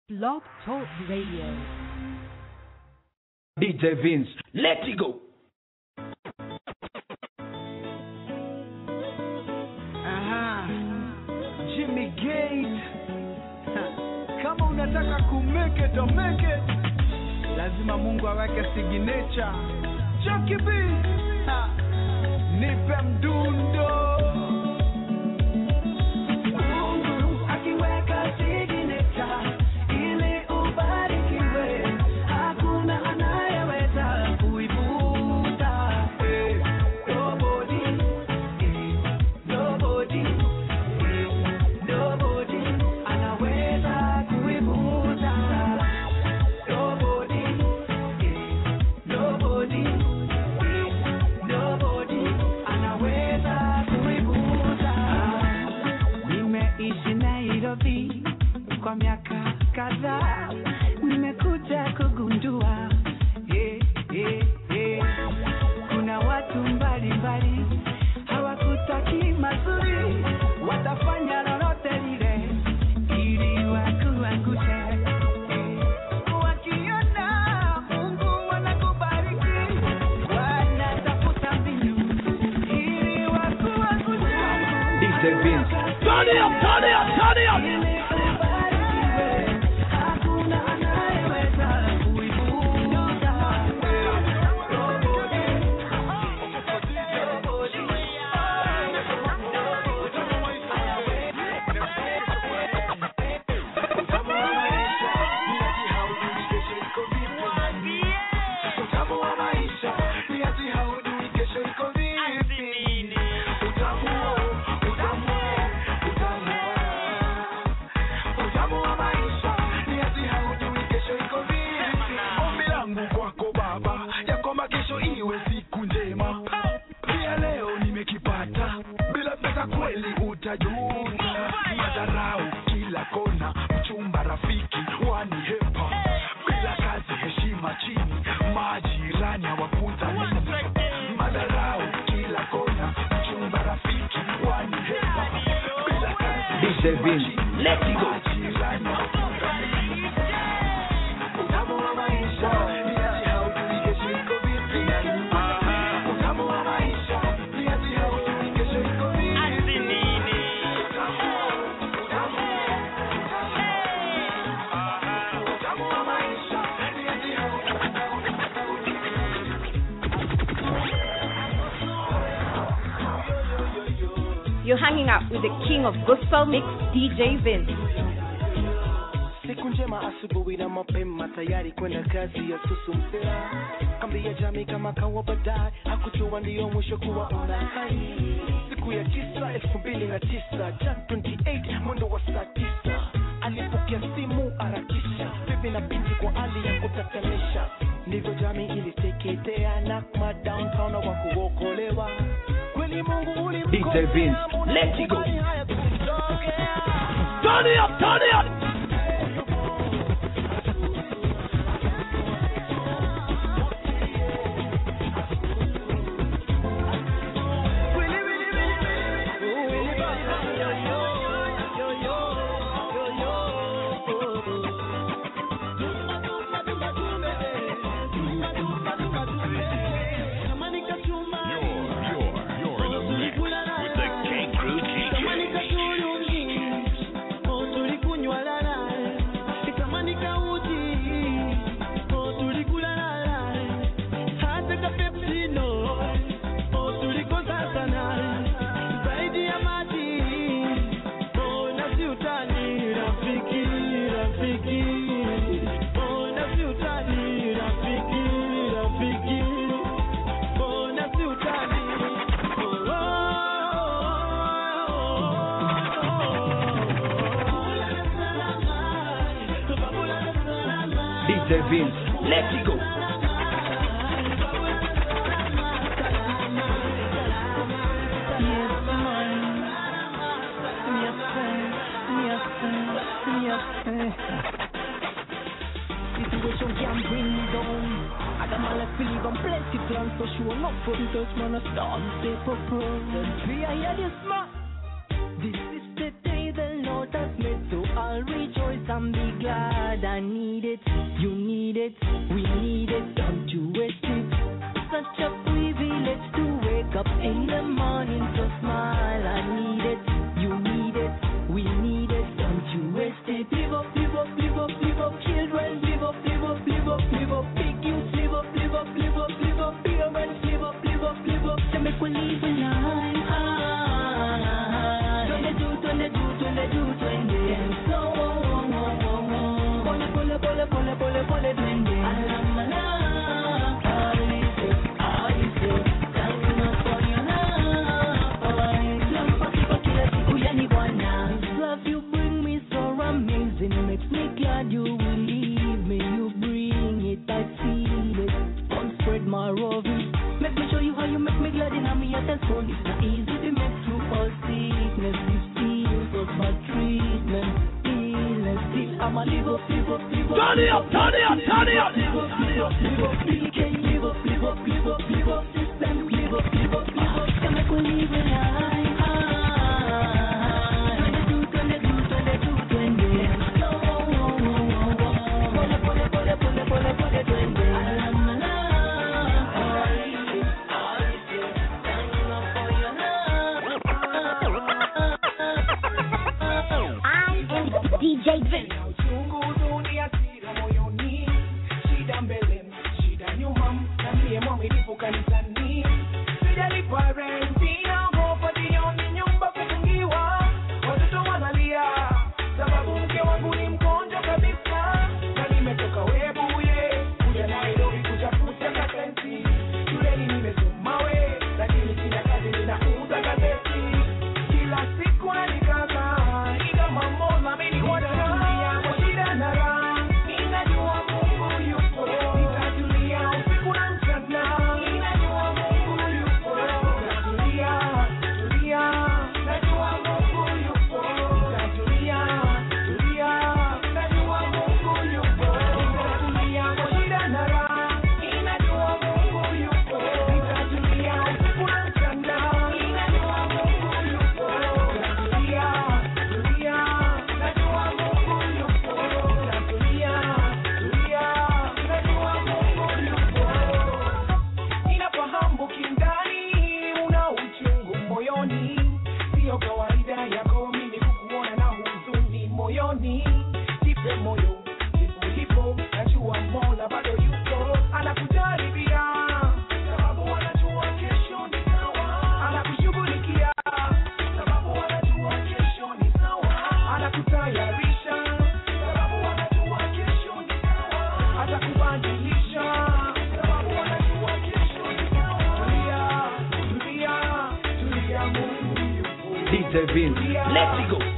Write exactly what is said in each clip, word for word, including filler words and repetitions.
Blog Talk Radio. D J Vince, let it go. Aha. Jimmy Gate. Kama unataka kumake it or make it, lazima Mungu aweke signature. Chucky B. Ha. Nipe mdundo. Mungu akiweka signature ili ubarikiwe, hakuna anayeweza kuifuta. Hey, nobody, hey, nobody, hey, nobody anaweza kuifuta. Nobody, hey, nobody, hey, nobody anaweza kuifuta. Nimeishi Nairobi kwa miaka kadhaa, nimekuja kugundua yeah, yeah, yeah. Kuna watu mbalimbali hawakutaki mazuri, watafanya lolote lile ili wakuangushe. Yeah. Wakiona Mungu anakubariki, wanatafuta mbinu ili wakuangushe. D J Vince, turn it up, turn it up, turn it up. D J Vince, let it go. You're hanging out with the king of gospel mix, D J Vince. Siku njema asubuhi na mapema tayari kwenda kazi ya susumsea. Kambi ya jamii kama kawa baadaye, hakujua ndio mwisho kuwa una hai. Siku ya tisa elfu mbili na tisa, January twenty-eighth, mwendo wa saa tisa. Alipokea simu arakisha, vipi na binti kwa hali ya kutatanisha. Ndivyo jamii iliteketea na kuma downtown wa kuokolewa. Kweli Mungu uli D J Vince, let it go. Turn it up, turn it up. D J Vince, let it go. Situation can bring me down. I got my life believe I'm plenty plans for sure. Not for the touch man a storm paper pro. We are here this month. This is the day the Lord has made, so I'll rejoice and be glad. I need it, you need it, we need it. Don't you waste it. Such a privilege to wake up in the morning to smile. I need it, you need it, we need it. Don't you waste it. Live up, live up, live up, live up, children. Live up, live up, live up, live up, big youth. Live up, live up, live up, live up, parents. Live up, live up, live up. To make we live a life. Ah, when they do, when they do, when they do, when they so. Pole, pole, pole, pole, pole, pole, when they. You will leave me, you bring it, I feel it. Don't spread my roving. Make me show you how you make me glad in me at the soul. It's not easy to make through all sickness. You feel so bad treatment, illness. Still I'm a live up, live up, live up. Turn it up, turn it up, turn it up. Live up, live up, live up. We can live up, live up, live up, live up. System, live up, live up, live up. Can make we live a life. When they do, when they do, when they do, when they. D J Vince. D J Vince, let's go.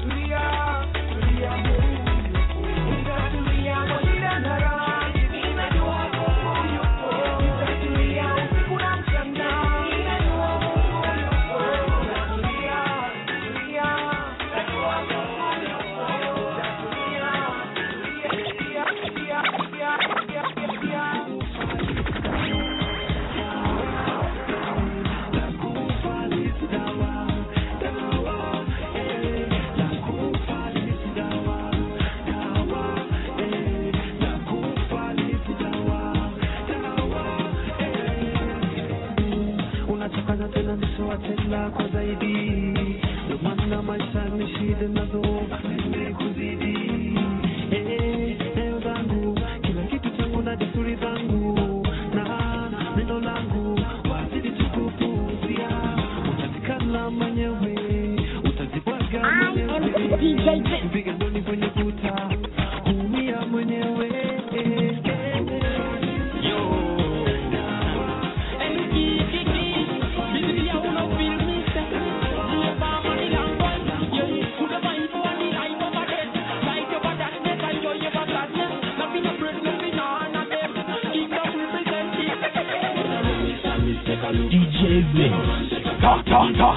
Watela kwa zaidi ndio maana maisha ni shida nazo nimekuzidi eh leo zangu kila kitu changu na desturi zangu na neno langu wazidi tukupuzia utatikana mwenyewe utazibwaga mwenyewe D J piga doni kwenye kuta umia mwenyewe D J Vince, talk, talk, talk.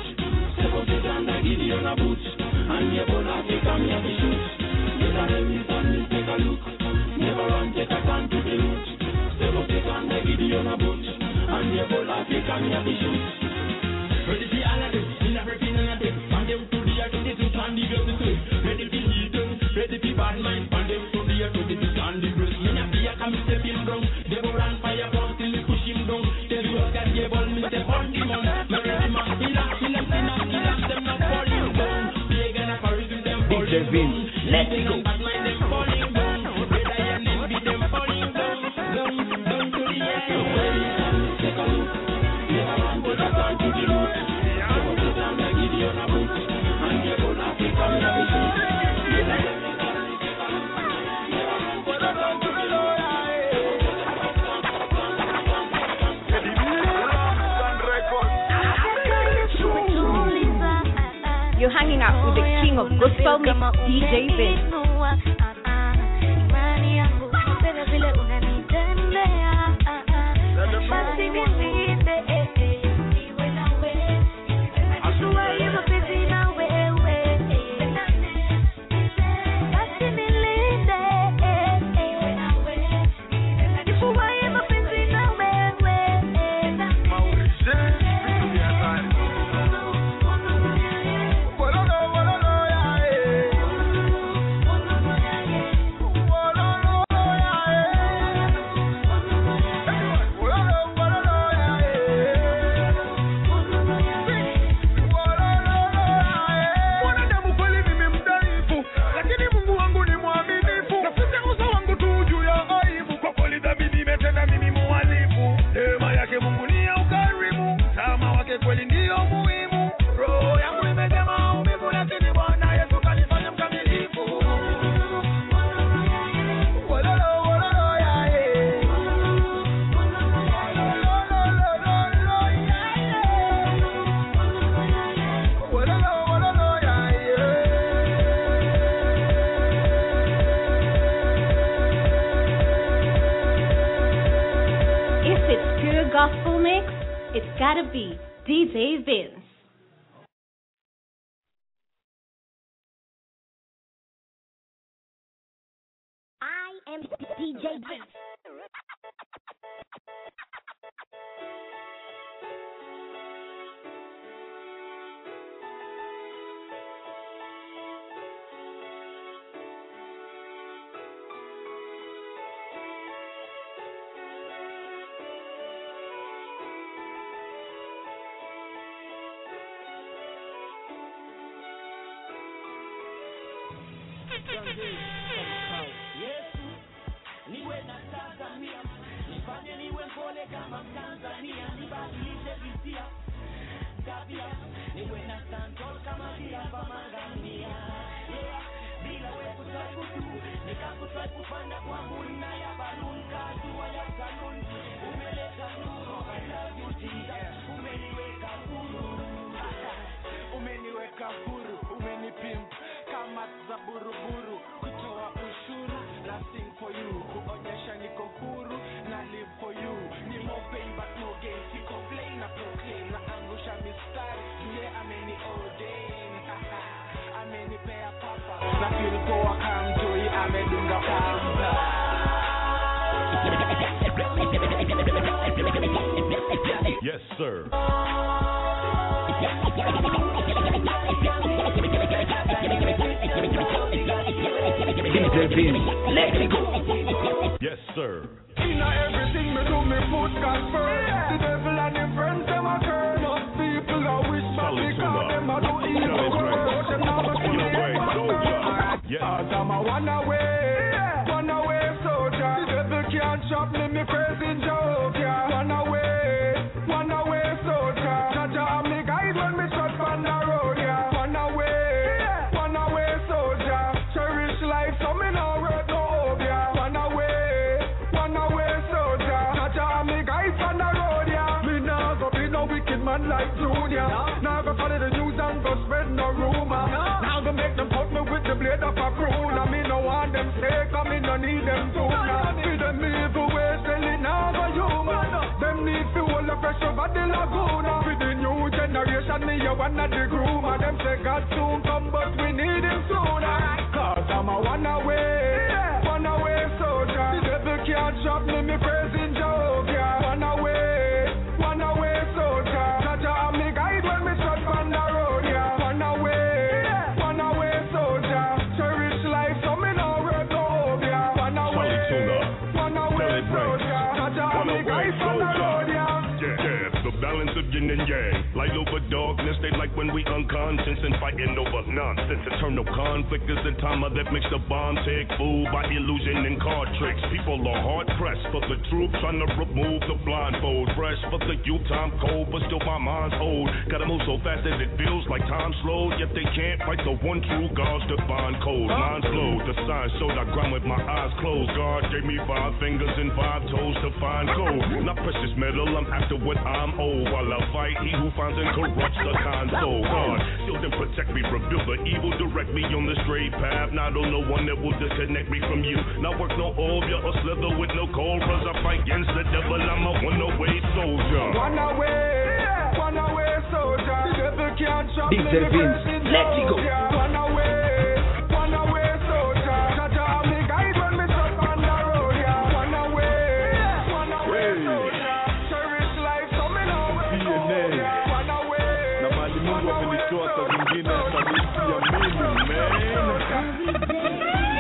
Ready for bad mind, on the ground. Me a fear come step him down. They go run fire from till we push him down. Tell you that the ball me step on the man. Me ready man, he lock, he lock, he lock, he lock them not falling down. They gonna Paris with them falling down. Let's go. Them falling down. Red Iron and be them falling down, down, down to the air. Take a look. Never run, but I run to the root. Never put down the Gideon a boot. And you go now, pick up the shoot. You're hanging out with the king of gospel mix, D J Vince. Gospel mix, it's gotta be D J Vince. I am D J Vince. Yesu niwe na Tanzania, nifanye niwe mpole kama Tanzania, nibadilishe hisia tabia, niwe na santol kama dia pamangamia. Yeah, bila wewe kutaibu tu, nikakutrai kupanda kwangu na ya balloon, kajua ya salon, umeleta nuru, I love you Jesus, umeniweka huru, umeniweka huru, umenipimp kama za buruburu, kutoa ushuru, na sing for you, kuonyesha niko huru, na live for you, ni more pain but no gain, si complain na proclaim, na angusha mistari, yule ameni ordain, amenipea papa, na feel poa kamtoi, amedunga pamba. Yes, sir. D J Vince, let's go. Yes, sir. Inna everything me do, me put God first. The devil and his friends, them a curse. Most people a wish back because them a do evil work. Them never see me ever. Cause I'm a one away, one away soldier. The devil can't stop me, me crazy joke, yeah. One away, one away soldier. Jaja me guide when me shot on the road, yeah. One away, one away soldier. Cherish life, so me no hurt no hope, yeah. One away, one away soldier. Jaja me guide on the road, yeah. Me nah go be no wicked man like Junior. Nah go follow the news and go spread no rumor. Now go make them cut me with the blade of a prune. Me no want them stay, cause me no need them too. See them evil ways, selling now go human. Them need to hold the fresh over the laguna. With the new generation, me a one of the groomer. Them say God soon come, but we need him sooner. Cause I'm a one away, one away soldier. The devil can't stop me, me praising joke, yeah. One away, one away soldier. Jaja me guide when me shot on the road, yeah. One away, one away soldier. Cherish life, so me no hurt no hope, yeah. One away, yin and yang. Light over darkness, they like when we unconscious and fighting over nonsense. Eternal conflict is the time that makes the bomb take fool by illusion and card tricks. People are hard pressed for the truth, trying to remove the blindfold. Fresh for the youth, time cold, but still my mind's old. Gotta move so fast that it feels like time slowed, yet they can't fight the one true God's divine code. Mine's low, the sign showed I grind with my eyes closed. God gave me five fingers and five toes to find gold. Not precious metal, I'm after what I'm owed. While I fight, he who finds and corrupts the kind soul. God, shield and protect me, reveal the evil, direct me on the straight path. Not on the one that will disconnect me from you. Not work no obia or slither with no cobras. I fight against the devil, I'm a one-away soldier. One away, one away soldier. The devil can't stop me. D J Vince, let it go. One away, one away soldier. Jaja me guide when me step on the road, yeah. One away, one away soldier. Cherish life, so me know where to go, yeah. One away, na mali Mungu amenitoa saa zingine kabisa ya mimi, man.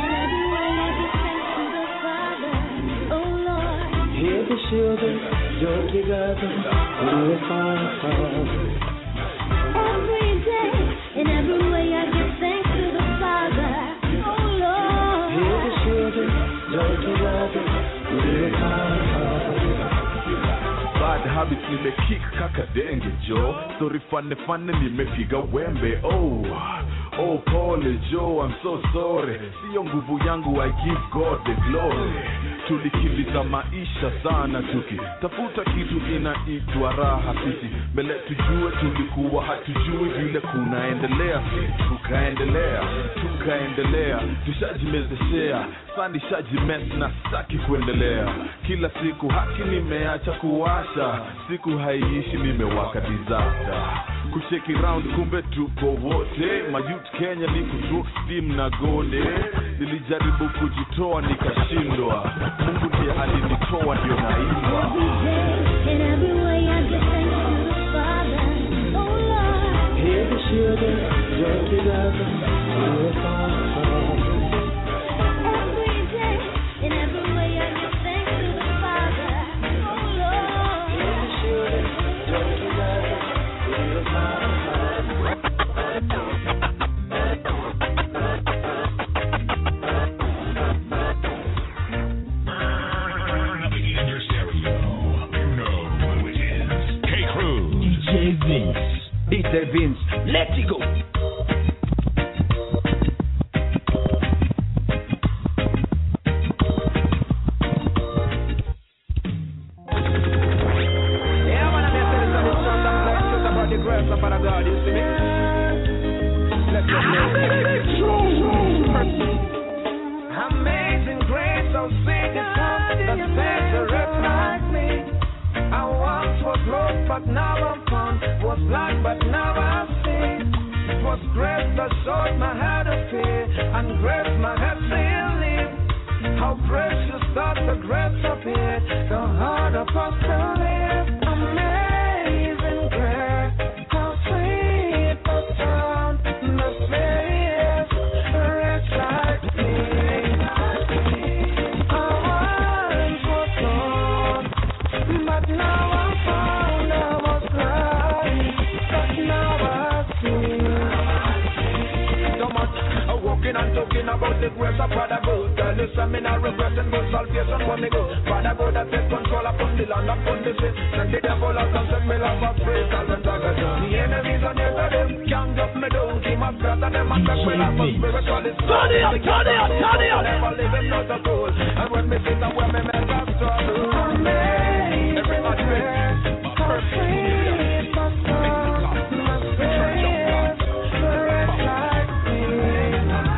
Hear the children joke together in the fire. Every day, in every way, I give thanks to the Father. Oh Lord. Hear the children joke together in the fire. Bad habits nimekick kaka denge jo. Story fane fane nimepiga wembe. Oh, oh pole Joe, I'm so sorry. Siyo nguvu yangu, I give God the glory. Tulikimbiza maisha sana tuki tafuta kitu inaitwa raha sisi. Mbele tujue tulikuwa hatujui vile kunaendelea. Tukaendelea, tukaendelea. Tushajimezeshea, sandi shajimes na saki kuendelea. Kila siku haki nimeacha kuwasha. Siku haiishi nimewaka disaster. Kusheki round kumbe tuko wote. Mayut Kenya ni kutruk steam na gode. Nilijaribu kujitoa nikashindwa. Mungu ndiye alinitoa ndio naimba. In every way I give thanks to the Father. Oh Lord. Hear the children joke together in the fire. Every day, in every way I give thanks to the Father. Oh Lord. Hear the children joke together in the fire. D J Vince, let it go. Amazing grace, so sweet the song that saturate like me. I once was lost, but now I'm found. Was blind, but now I see. It was grace that showed my head of fear, and grace my head still live. How precious that the grace appeared, the heart of us to live. Amazing grace, how sweet the sound, the face, rich like me. I once was lost, but now I'm found. I was blind, but now I see. So much uh, walking and talking about the grace of Father God. Tell you some in a regret and good salvation for me go. Father God that take control upon the land, upon the sea. Send the devil out and send me love of praise and the dagger. The enemies on the other them can't drop me down. Keep my brother them and the will of a spiritual is turn it up, turn it up, turn it up. Never live him not a fool. And when me sit and when me make a struggle. Amen. Everybody ready. Perfect. My spirit, spirit like me.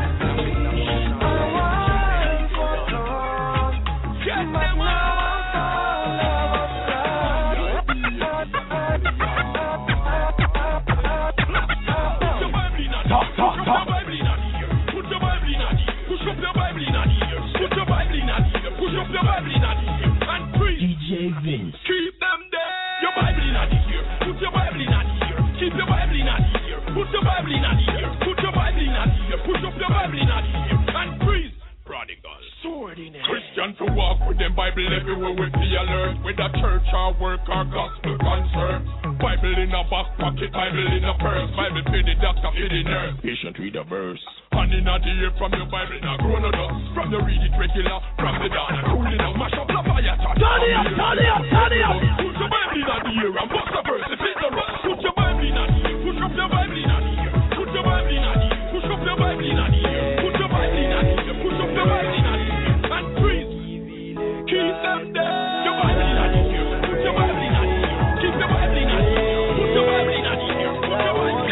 D J Vince. Keep them there. Your Bible in the ear. Put your Bible in the ear. Keep your Bible in the ear. Put your Bible in the ear. Put your Bible in the ear. Put up your Bible in the ear. And praise prodigal. Sword in the Christian We walk with them Bible everywhere we be alert. Whether church or work or gospel concert. Bible in a back pocket, Bible in a purse. Bible for the doctor, for the nurse. Patient read a verse. And in the ear from your Bible, now grow no dust. From the read it regular, from the down and cool it out. Mash up the fire, touch. Turn it up, turn it up, turn it up. Put your Bible in the ear and bust a verse if it's a rust. Put your Bible in the ear, push up your Bible in the ear. Put your Bible in the ear, push up your Bible in the ear. Put your Bible in the ear, push up your Bible in the ear. And breathe, keep them there. Your Bible in the ear, put your Bible in the ear. Keep your Bible in the ear, put your Bible in the ear. Put your Bible in the ear,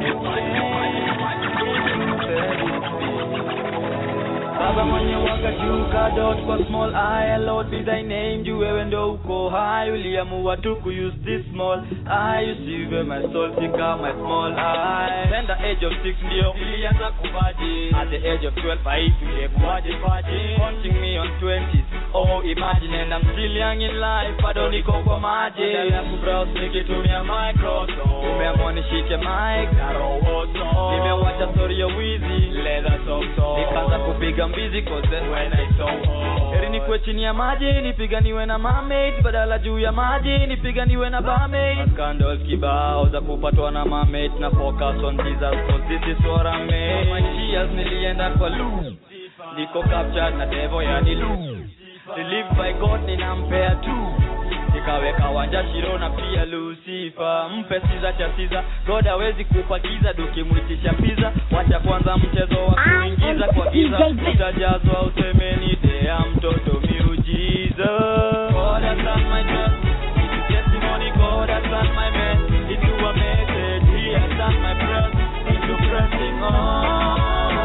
Baba mwenye waka juka dot kwa small I Lord be thy name juu wewe ndo uko high uliamua tu ku use this small I you see where my soul become my small I then the age of six ndio nilianza kubaji at the age of twelve I used to get kubaji baji haunting me on twenties oh imagine and I'm still young in life bado niko kwa maji na kubrowse nikitumia Microsoft umeamua nishike mic na roho nimewacha story ya wizi leather soft nikaanza kupiga mbizi cause then when I saw heri ni kwe chini ya maji nipiganiwe na mermaid badala juu ya maji nipiganiwe na barmaid scandals kibao za kupatwa na mermaid na focus on Jesus cause this is what I made my years nilienda kwa loop niko captured na devil yani loop live by God ninampea tu nikaweka wanja shiro na pia Lucifer mpe siza cha siza God hawezi kupa giza dukimuitisha pizza wacha kwanza mchezo wa kuingiza kwa giza utajazwa useme ni dea mtoto miujiza God has done my best it's testimony God has done my best into a message he has done my breath into pressing on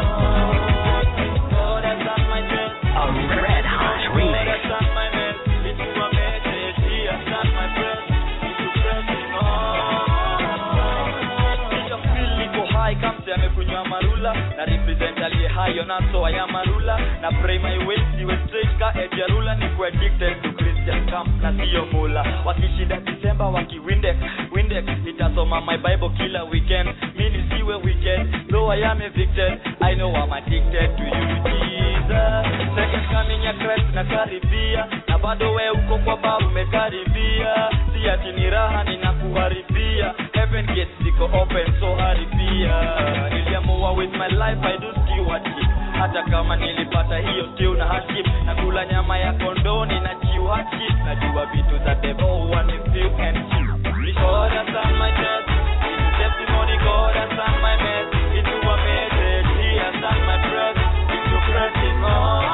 God has done my best a red hot remix God has done my best into a message he has done my breath into pressing on Kisha feel niko high kamse amekunywa marula na represent aliye high on so I am marula na pray my way siwe straight ka edge rula niko addicted to Christian camp na sio mula wakishinda December waki windex windex nitasoma my Bible kila weekend mimi siwe weekend though I am evicted I know I'm addicted to you Jesus second coming ya Christ na karibia na bado wewe uko kwa babu umekaribia si ati ni raha ninakuharibia heaven gates ziko open so haribia niliamua with my life I do stewardship hata kama nilipata hiyo stew na hardship na kula nyama ya kondoni na chiu hardship najua vitu za devil one is few and cheap God has done my best it's testimony God has done my best into a message he has done my breath into pressing on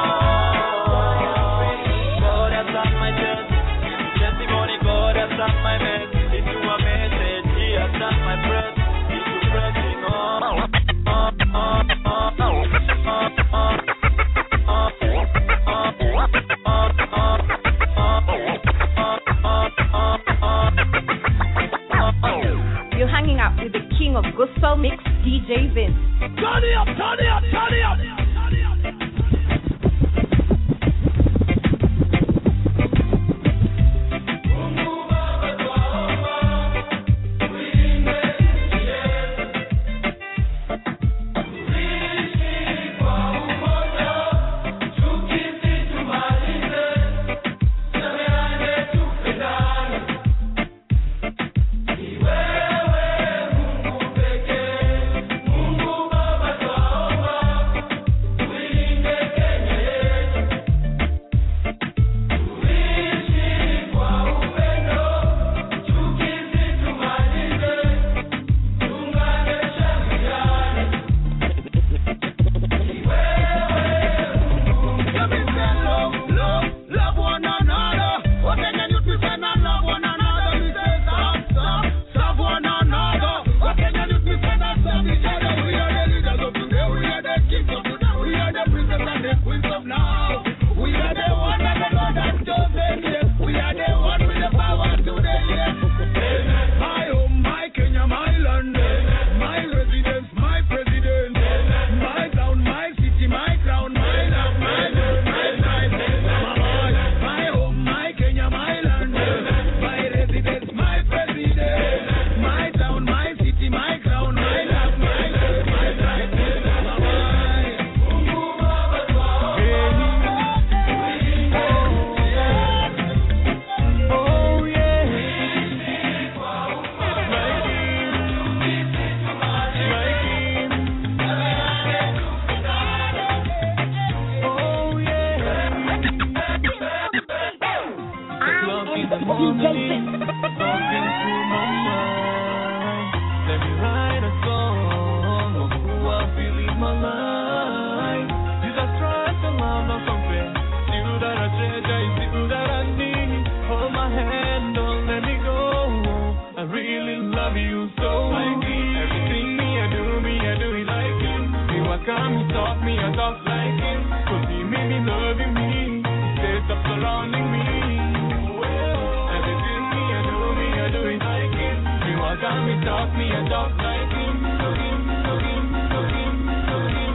God has done my best it's testimony God has done my best into a message he has done my breath into pressing on Jason. Talking through my mind. Let me write a song of who I feel in my life. Jesus Christ, the love of something. You that I treasure, is you that I need. Hold my hand, don't let me go. I really love you so. Like everything me I do, me I do it like him. Me what come, he talk me, I talk like him. Cause he made me loving me. He stays up surrounding me. Everything me I do, me I do it like him. Me what come, he talk me, I talk like him. To him, to him, to him, to him.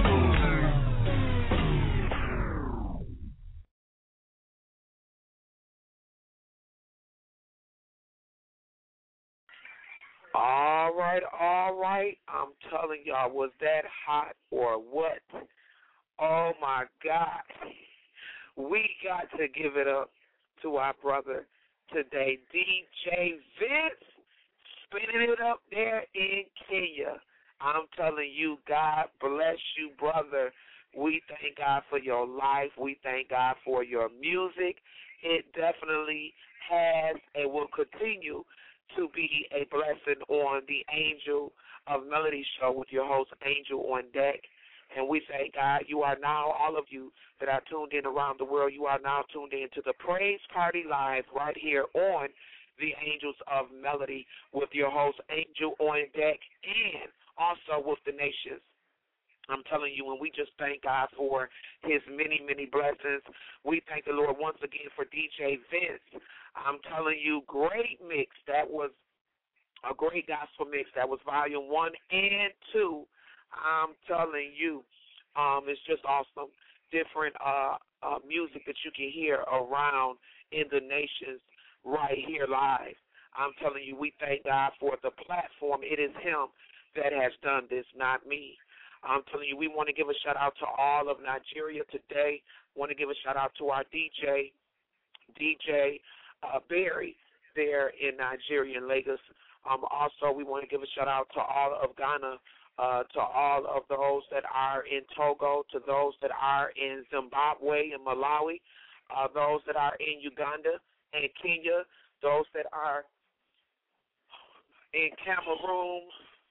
All right, all right. I'm telling y'all, was that hot or what? Oh, my God. We got to give it up to our brother today, D J Vince, spinning it up there in Kenya. I'm telling you, God bless you, brother. We thank God for your life. We thank God for your music. It definitely has and will continue to be a blessing on the Angel of Melody show with your host, Angel on Deck. And we say, God, you are now, all of you that are tuned in around the world, you are now tuned in to the Praise Party Live right here on the Angels of Melody with your host, Angel on Deck, and also with the nations. I'm telling you, and we just thank God for his many, many blessings. We thank the Lord once again for D J Vince. I'm telling you, great mix. That was a great gospel mix. That was volume one and two. I'm telling you, um, it's just awesome. Different uh, uh, music that you can hear around in the nations right here live. I'm telling you, we thank God for the platform. It is him that has done this, not me. I'm telling you, we want to give a shout-out to all of Nigeria today. Want to give a shout-out to our D J, D J uh, Barry there in Nigeria, in Lagos. Um, also, we want to give a shout-out to all of Ghana, uh, to all of those that are in Togo, to those that are in Zimbabwe and Malawi, uh, those that are in Uganda and Kenya, those that are in Cameroon,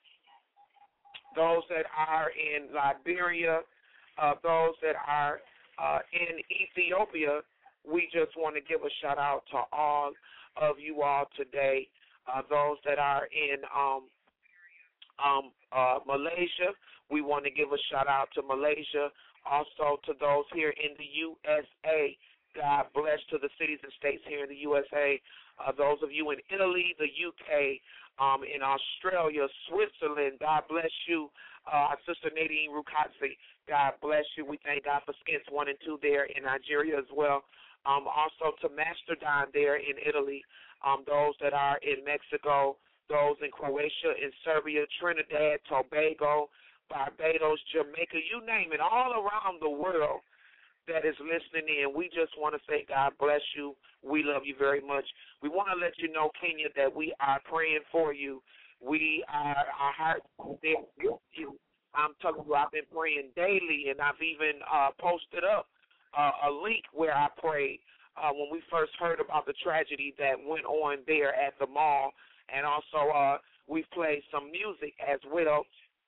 those that are in Liberia, uh, those that are uh, in Ethiopia. We just want to give a shout-out to all of you all today, uh, those that are in um, um, uh, Malaysia. We want to give a shout-out to Malaysia, also to those here in the U S A. God bless to the cities and states here in the U S A. Uh, those of you in Italy, the U K, um, in Australia, Switzerland, God bless you. Uh, our sister Nadine Rukatsi, God bless you. We thank God for Skins one and two there in Nigeria as well. Um, also to Mastodon there in Italy, um, those that are in Mexico, those in Croatia, in Serbia, Trinidad, Tobago, Barbados, Jamaica, you name it, all around the world that is listening in. We just want to say God bless you. We love you very much. We want to let you know, Kenya, that we are praying for you. We are, our hearts are there with you. I'm telling you, I've been praying daily, and I've even uh, posted up uh, a link where I prayed uh, when we first heard about the tragedy that went on there at the mall. And also uh, we've played some music as well.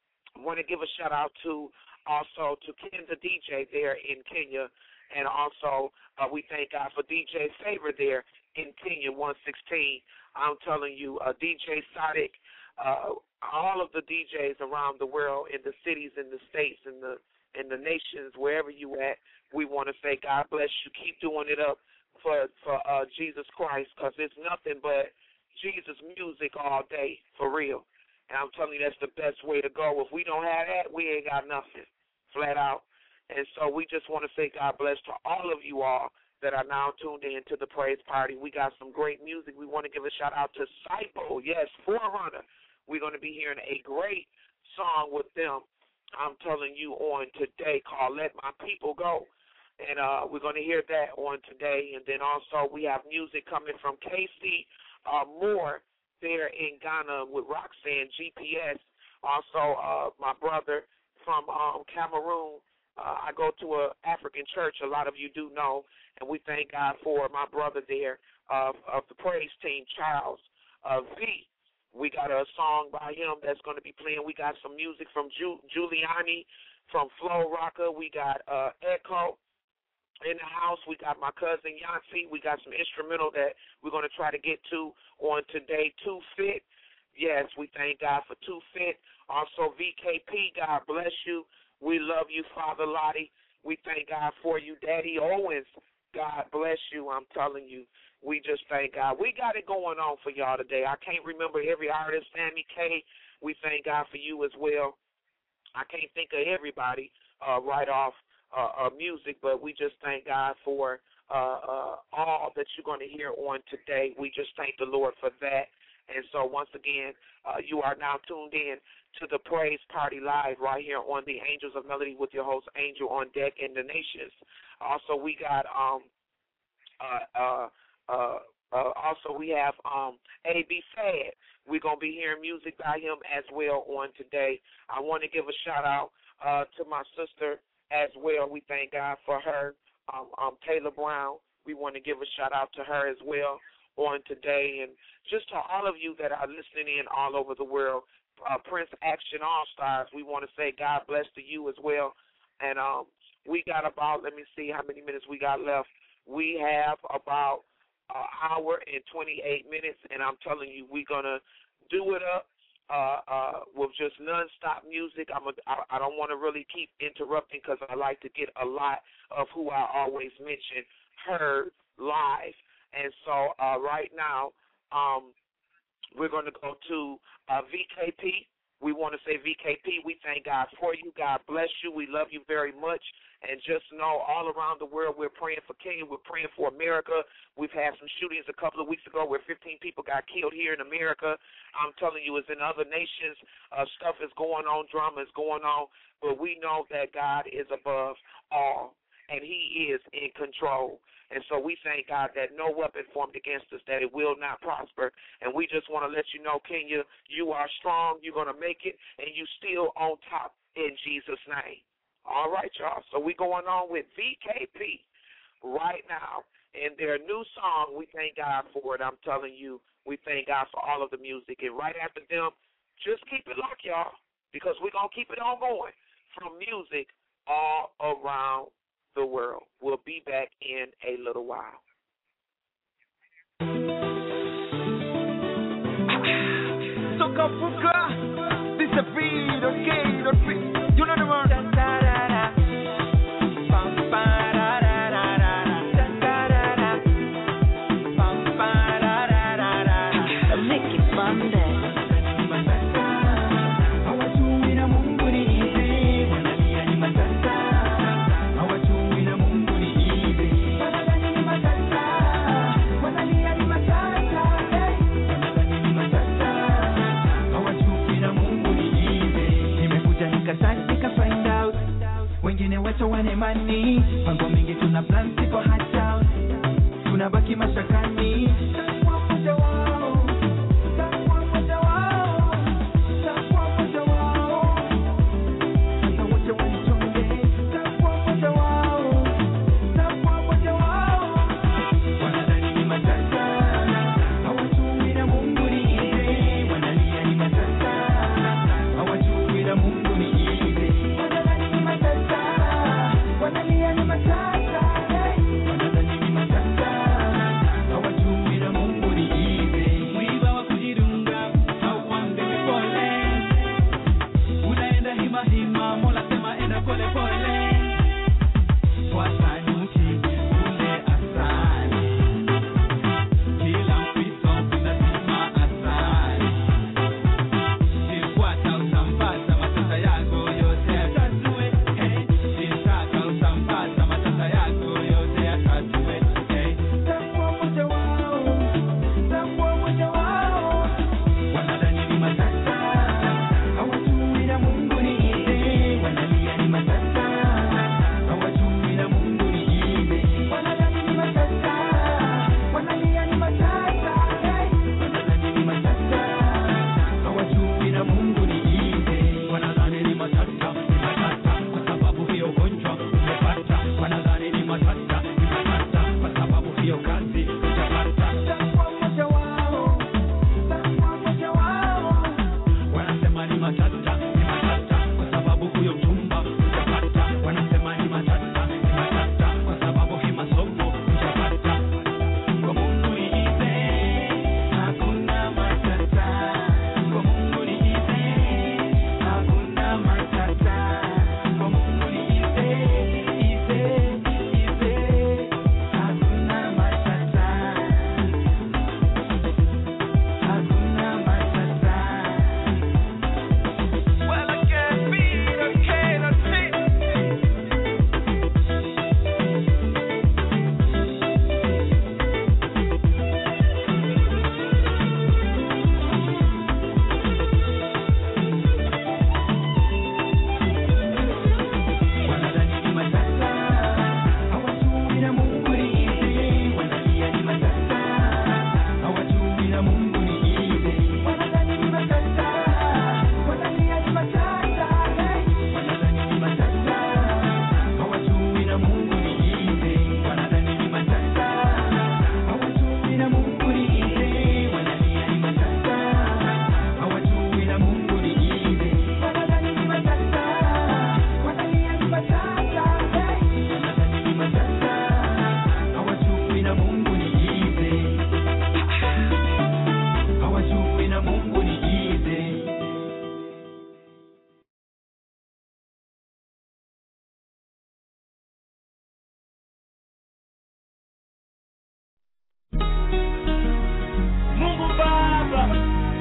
I want to give a shout-out to also to Ken the D J there in Kenya, and also uh, we thank God for D J Favor there in Kenya, one sixteen. I'm telling you, uh, D J Sadiq, uh, all of the D Js around the world, in the cities, in the states, in the in the nations, wherever you at, we want to say God bless you. Keep doing it up for for uh, Jesus Christ, because it's nothing but Jesus music all day, for real. And I'm telling you, that's the best way to go. If we don't have that, we ain't got nothing, flat out. And so we just want to say God bless to all of you all that are now tuned in to the Praise Party. We got some great music. We want to give a shout-out to Sypo, yes, Forerunner. We're going to be hearing a great song with them, I'm telling you, on today called Let My People Go. And uh, we're going to hear that on today. And then also we have music coming from Casey uh, Moore there in Ghana with Roxanne G P S. Also, uh, my brother from um, Cameroon, Uh, I go to a African church, a lot of you do know, and we thank God for my brother there of, of the praise team, Charles uh, V. We got a song by him that's going to be playing. We got some music from Ju- Giuliani, from Flo Rocca. We got uh, Echo in the house. We got my cousin Yancy. We got some instrumental that we're going to try to get to on today, Too Fit. Yes, we thank God for Too Fit. Also, V K P, God bless you. We love you, Father Lottie. We thank God for you, Daddy Owens. God bless you, I'm telling you. We just thank God. We got it going on for y'all today. I can't remember every artist. Sammy K, we thank God for you as well. I can't think of everybody uh, right off uh, uh, music, but we just thank God for uh, uh, all that you're going to hear on today. We just thank the Lord for that. And so once again, uh, you are now tuned in to the Praise Party Live right here on the Angels of Melody with your host, Angel on Deck and the Nations. Also, we got um, uh, uh, uh, uh, also we have um, A B Fad. We're going to be hearing music by him as well on today. I want to give a shout-out uh, to my sister as well. We thank God for her, um, um, Taylor Brown. We want to give a shout-out to her as well on today. And just to all of you that are listening in all over the world, uh, Prince Action All-Stars, we want to say God bless to you as well. And um, we got about, let me see how many minutes we got left. We have about an hour and twenty-eight minutes, and I'm telling you, we're going to do it up uh, uh, with just nonstop music. I'm a, I, I don't want to really keep interrupting because I like to get a lot of who I always mention heard live. And so uh, right now, um, we're going to go to uh, V K P. We want to say, V K P, we thank God for you. God bless you. We love you very much. And just know all around the world we're praying for Kenya. We're praying for America. We've had some shootings a couple of weeks ago where fifteen people got killed here in America. I'm telling you, it's in other nations. Uh, stuff is going on. Drama is going on. But we know that God is above all, and he is in control. And so we thank God that no weapon formed against us, that it will not prosper. And we just want to let you know, Kenya, you are strong. You're going to make it, and you still on top in Jesus' name. All right, y'all. So we going on with V K P right now. And their new song, we thank God for it. I'm telling you, we thank God for all of the music. And right after them, just keep it locked, y'all, because we're going to keep it on going from music all around the world. We'll be back in a little while. Toca Fuka, this a beat, okay, the beat, you know the word. Wacha wane mani, mambo mingi tuna plan sipo hata, tunabaki mashakani. Takwa moja wao, takwa moja wao, takwa moja wao. Hata wote wanitonge, takwa moja wao, takwa moja wao. Wanadhani ni matata, hawajui na Mungu ni ile. Wanalia ni matata, hawajui na Mungu ni ile. Wanadhani ni matata, wanalia ni matata, hey. Wanadhani ni matata,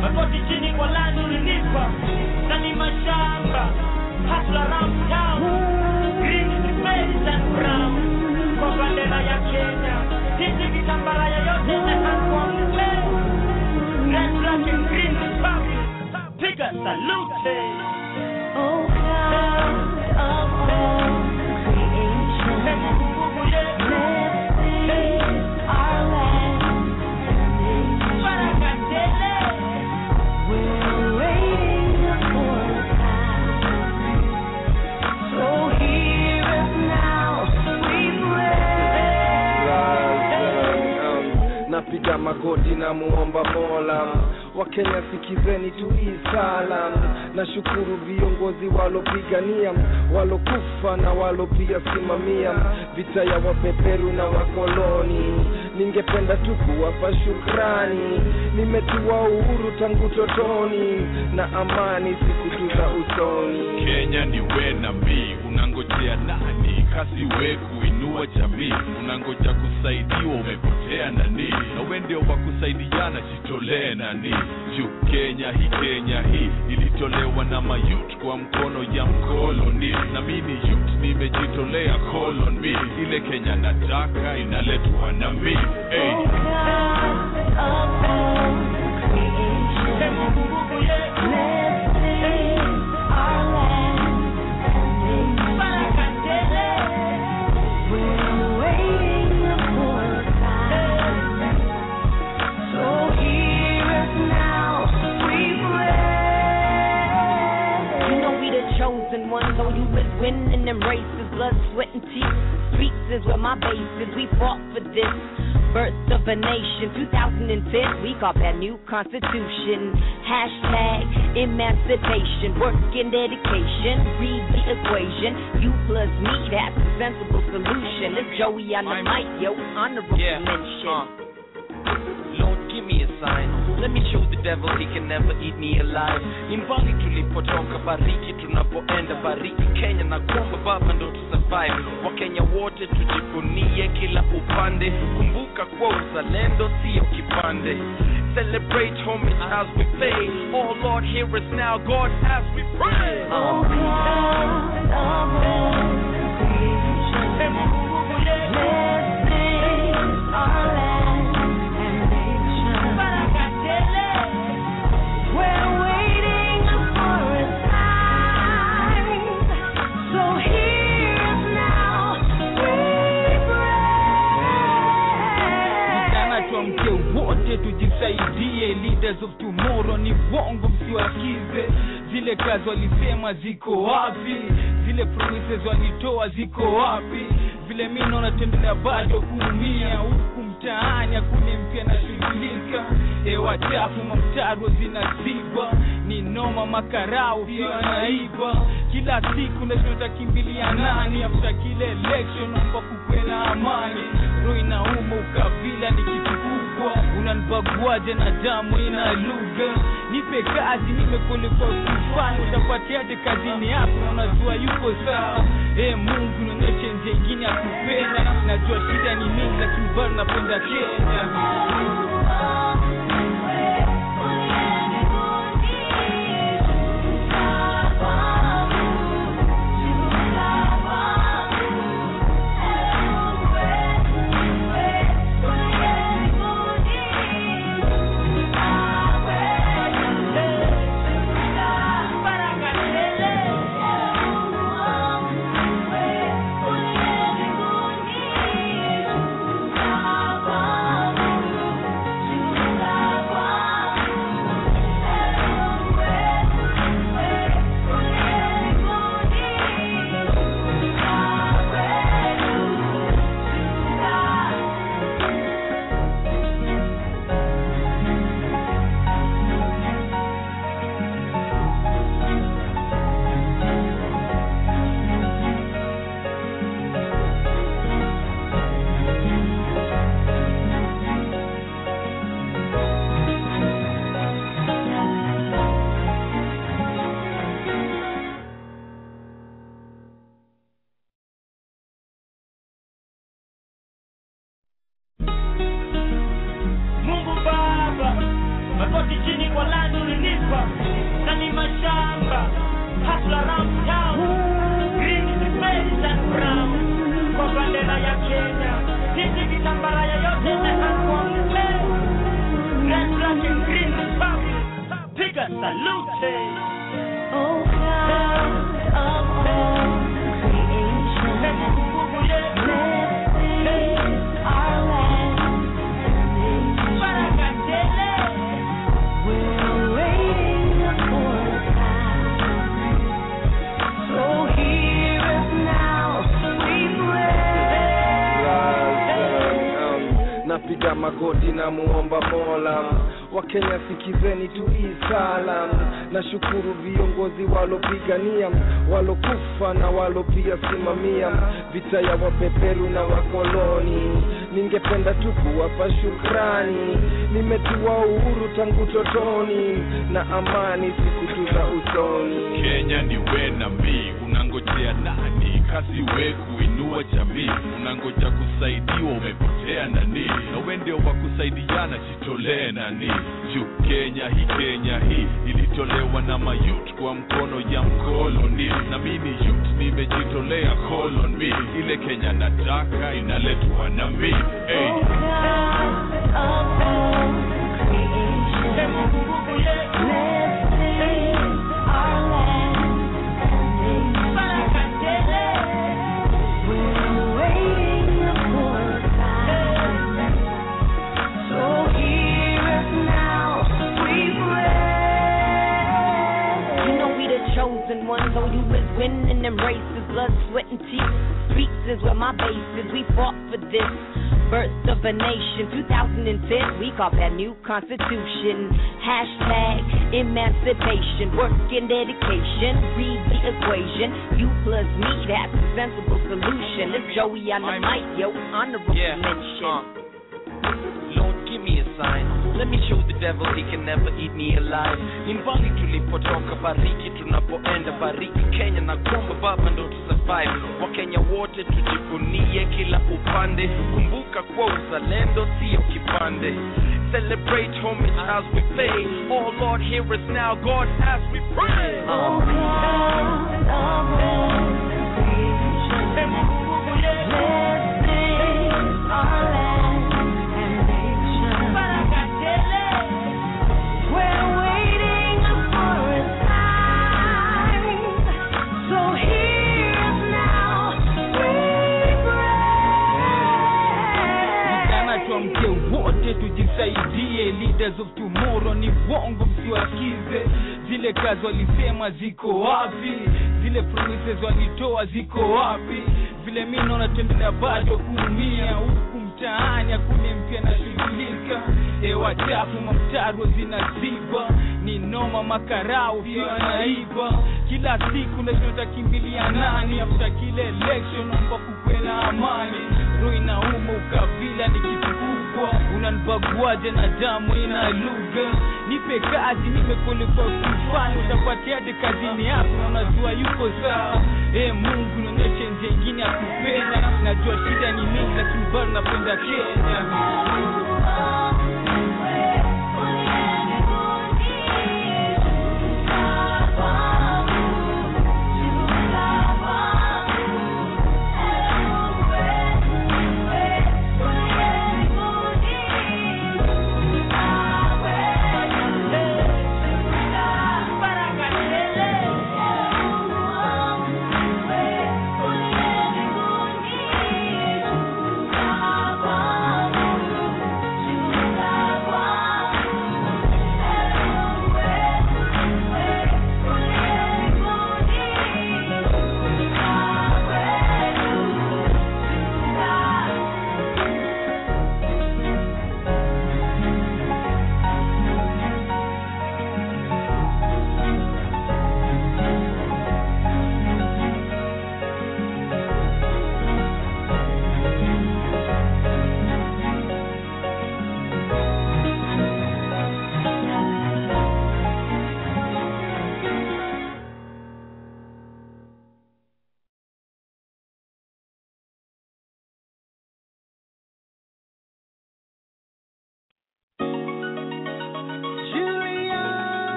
magoti chini kwa lani ulinipa na ni mashamba hustler around town green space and brown kwa bendera ya Kenya hizi vitambara ya yote zinakuwa mpe red black and green republic piga salute oh God of all creation our land we're waiting for a time so hear us now we pray napiga magoti na muomba Mola Wakenya sikizeni tu hii sala nashukuru viongozi walopigania walokufa na walopia simamia vita ya wapeperu na wakoloni ningependa tu kuwapa shukrani nimetua uhuru tangu totoni na amani siku tu za usoni Kenya ni we na mi unangojea nani kasi we kuinua jamii unangoja kusaidiwa umepotea nani na we ndio wa kusaidiana jitolee nani juu Kenya hii Kenya hii ilitolewa na mayut kwa mkono ya mkoloni na mimi youth nimejitolea colon me ile Kenya nataka inaletwa na mimi hey. So you was winning them races, blood, sweat, and tears. Streets is where my base is. We fought for this birth of a nation. two thousand ten, we got that new constitution. Hashtag emancipation, work and dedication. Read the equation. You plus me, that's a sensible solution. It's Joey on the mic, yo, honorable yeah. mention. Uh. Lord, give me a sign. Let me show the devil he can never eat me alive. Imbali tulipotoka, bariki tunapoenda, bariki Kenya na kuomba Baba ndo tu survive. Wakenya wote tujivunie kila upande, kumbuka kwa uzalendo sio kipande. Celebrate homage as we play. Oh Lord, hear us now, God, as we pray. Oh God of all creation, let's sing our land. Tujisaidie, leaders of tomorrow ni wongo msiwasikize. Zile kazi walisema ziko wapi? Zile promises walitoa ziko wapi? Vile mimi naona tembea bado kuumia huku mtaani hakuna mpya na shughulika. Hewa chafu mamtaro zinaziba, ni noma makarao pia naiba. Kila siku lazima tutakimbilia nani? After kile election naomba kuwe na amani. Roho inauma ukabila ni kitu kubwa. Unanibaguaje na damu ina lugha? Nipe kazi nimekulepa kufanya. Utapatiaje kazini hapo na unajua yuko sawa? Eh Mungu nionyeshe njia nyingine ya kupenda. Najua shida ni nini lakini bado napenda Kenya. magoti chini kwa land ulinipa na ni mashamba hustler around town green is red and brown kwa bendera ya Kenya sisi kitambara ya yote imehangwa mbele red black and green republic piga salute oh God of all creation let's sing our land we're waiting for a time so hear us now we pray napiga magoti na muomba Mola Wakenya sikizeni tu hii salam nashukuru viongozi walopigania walokufa na walopia simamia vita ya wabeberu na wakoloni ningependa tu kuwapa shukrani nimetiwa uhuru tangu totoni na amani siku tu za usoni Kenya ni we na mi unangojea nani kasi we kuinua jamii unangoja kusaidiwa umepotea nani na wende wa kusaidiana jitolee nani juu Kenya hii Kenya hii ilitolewa na mayut kwa mkono ya mkoloni na mimi youth nimejitolea call on me ile Kenya nataka inaletwa na mi hey. oh God of all creation let's sing our land we're waiting for a time so hear us now we pray you know we the chosen ones so you was winning them races blood sweat and tears streets is where my base is we fought for this birth of a nation two thousand ten we called that new constitution hashtag emancipation work and dedication read the equation you plus me that's a sensible solution it's Joey on the mic yo honorable yeah. mention uh. Lord give me a sign let me show the devil he can never eat me alive imbali tulipotoka bariki tunapoenda bariki Kenya na kuomba baba ndo tu survive Wakenya wote tujivunie kila upande kumbuka kwa uzalendo sio kipande celebrate homage as we pay oh Lord hear us now God as we pray oh God of all creation let's sing our land and nation we're waiting for a time so hear us now we pray Vijana tuamke wote tujisaidie leaders of tomorrow ni bongo msiwasikize zile kazi walisema ziko wapi zile promises walitoa ziko wapi vile mimi naona tembea bado kuumia huku mtaani hakuna mpya na shughulika hewa chafu mamtaro zinaziba ni noma makarao pia naiba kila siku na tunatakimbilia nani after kile election naomba kukwe na amani roho inauma ukabila ni kitu kubwa unanibaguaje na damu ina lugha nipe kazi nimekolekwa kufanya utapatiaje kazini yako na unajua yuko sawa eh Mungu nionyeshe njia nyingine ya kupenda najua shida ni mingi lakini bado napenda Kenya oh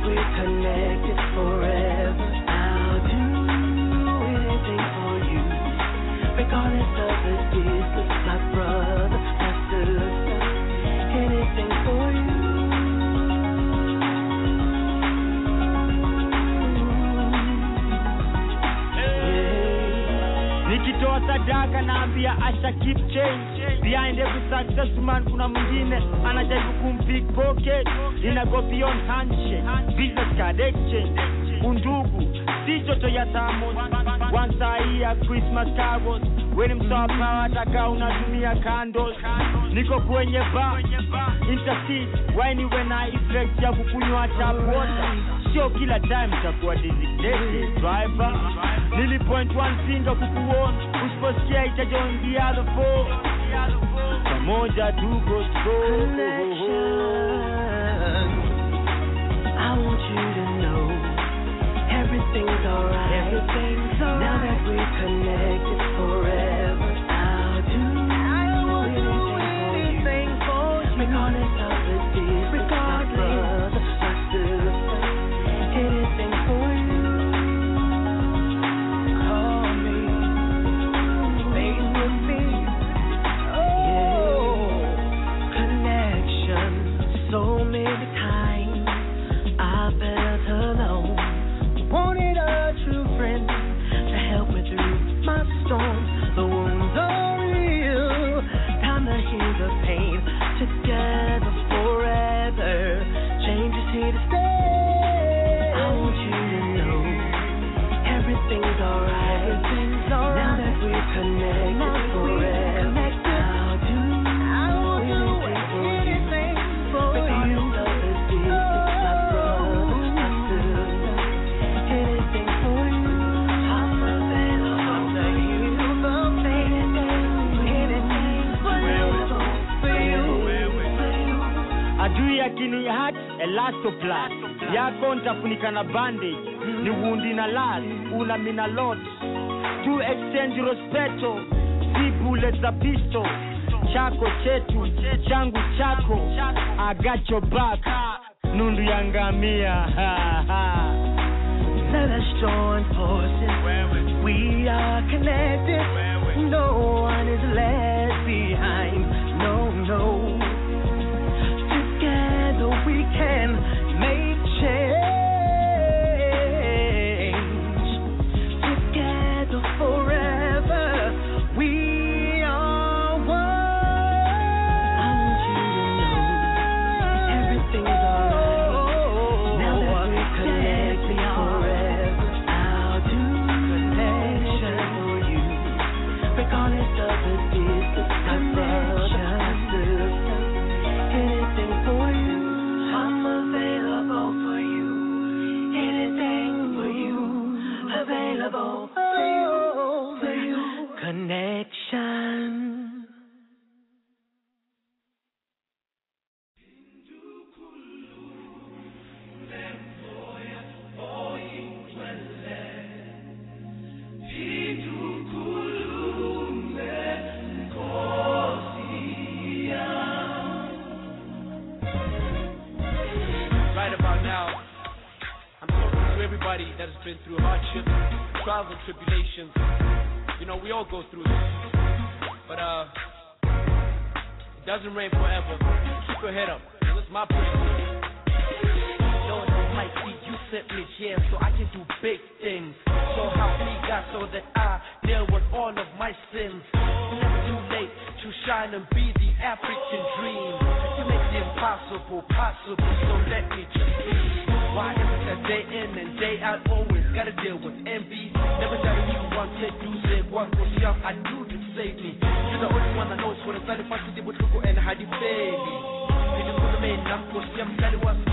that we're connected forever. I'll do anything for you, regardless of the distance, my brother, my sister. Anything for you. Nikitoa sadaka naambia Asha keep change. Behind every successful man kuna mwingine anajaribu kumpickpocket. Ina go beyond handshake, business card exchange, undugu si joto ya thermos. Once a year Christmas carols, when msapa ataka unatumia candles. Niko kwenye bar intercede wine when I effect ya kukunywa tap water. Sio kila time takuwa designated driver. Nili point one finger kukuona, usiposikia ita join the other four. Pamoja tuko strong. I want you to know everything's alright. Everything's alright. Now that we're connected forever, I'll do anything for you, regardless of the distance, regardless, my sister. Anything for you. Call me, stay with me. Oh, connection. So many times I felt alone. Wanted a true friend to help me through my storms. The wounds are real. Time to heal the pain. Together forever. Change is here to stay. I want you to know everything's alright. Everything's alright. Now that we're connected forever, I'll do anything for you. Regardless of the distance, my brother, my sister. Anything for you. I'm available to you. Anything for you. For you. For you. Adui yakini hat elastoplast yako nitafunika na bandage. Ni wundi na last una mina lot to exchange respeto. Si bullets za pistol. Chako chetu changu chako. I got your back. Nundu yangamia. Let us join forces. We are connected. No one is left behind. No, no. Together we can make change. Together forever. We are one. I want you to know everything's alright. Now that we're connected forever, I'll do connection for you, regardless of the distance. My brother, my sister. Anything for you. I'm available for you. Anything for you. Available for you. For you. Connection. Right about now, I'm talking to everybody that has been through hardship, trials and tribulations. You know, we all go through this. But uh, it doesn't rain forever. Keep your head up. That's my prayer. Lord Almighty, you sent me here so I can do big things. So help me God so that I deal with all of my sins. It's never too late to shine and be the African dream. You make the impossible possible, so let me just be. Why is it that day in and day out always gotta deal with envy? Never telling you what to do, say what was young I do to save me. You're the only one that knows what it's like to fight with Luko and how you fail me. You just put them in, I'm going to see I'm telling what's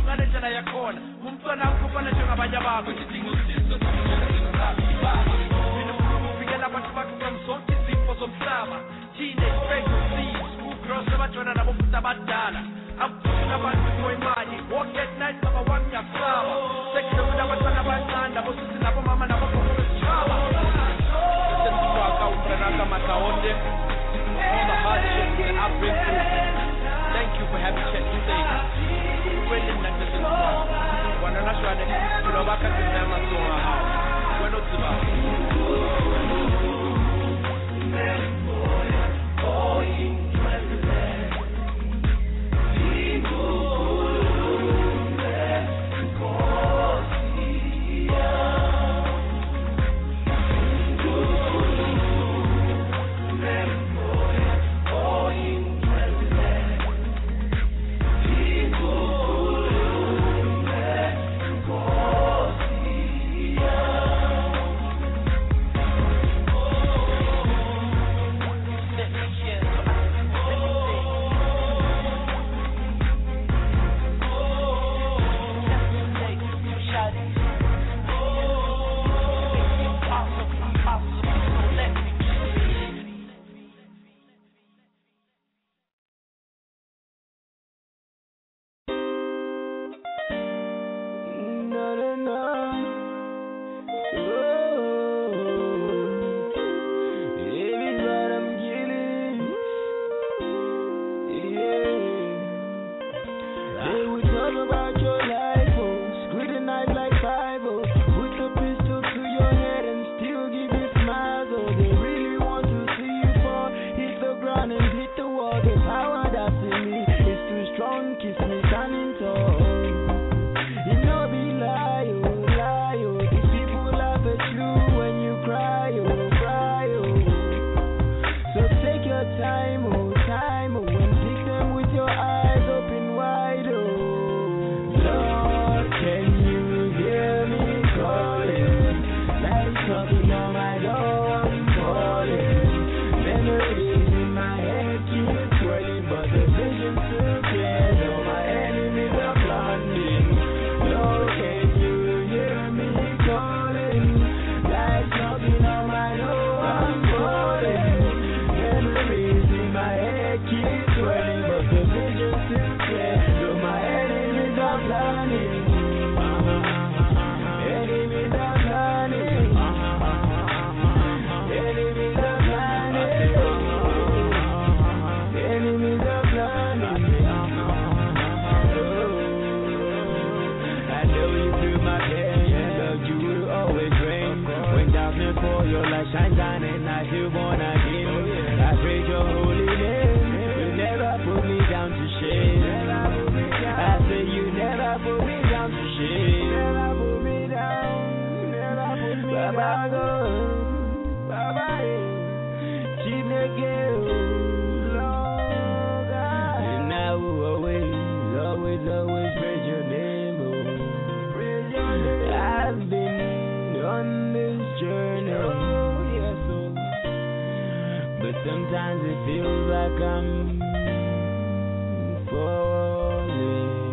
ngale ndlela yakhona umntwana akufana njengabanye bakho isidingo siso mina ufikela abantu bakho from zonke izifo zomhlaba teenage pregnancies ugross abajona nabo futhi abadala akufuna abantu ngoimali walk at night baba wami yakusaba sekuzobona abantwana abancane nabo sisi nabo mama nabo bokuchaba sesifaka umntwana makaonde all the hardships that I've been through. Thank you for having Chet today. Kwende nakesema wananashwane tunabaka kusema songa hao weno tiba sometimes it feels like I'm falling.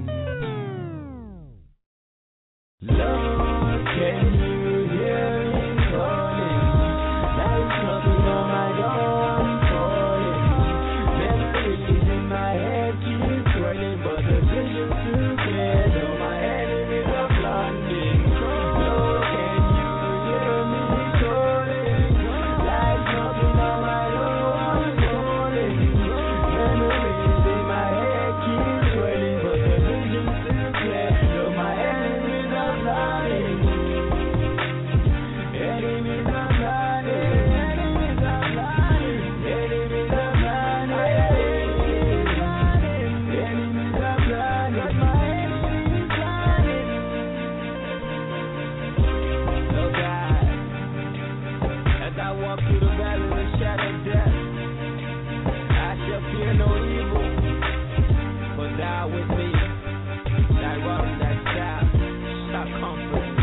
Lord, can you hear me calling? There's nothing on my door, I'm falling. Memories in my head keep swirling, but the vision's too clear, though my enemies are blinding. Lord, can you hear me calling? There's nothing on my door, I'm falling. Memories in my head keep swirling, but the vision's too clear, though my enemies are blinding. Enemies are blinding. Enemies are blinding. Enemies are blinding. Enemies are blinding. My enemies blinding. Oh God, as I walk through the valley of the shadow of death, I shall fear no evil, for thou with me, thy rod and thy staff shall comfort me.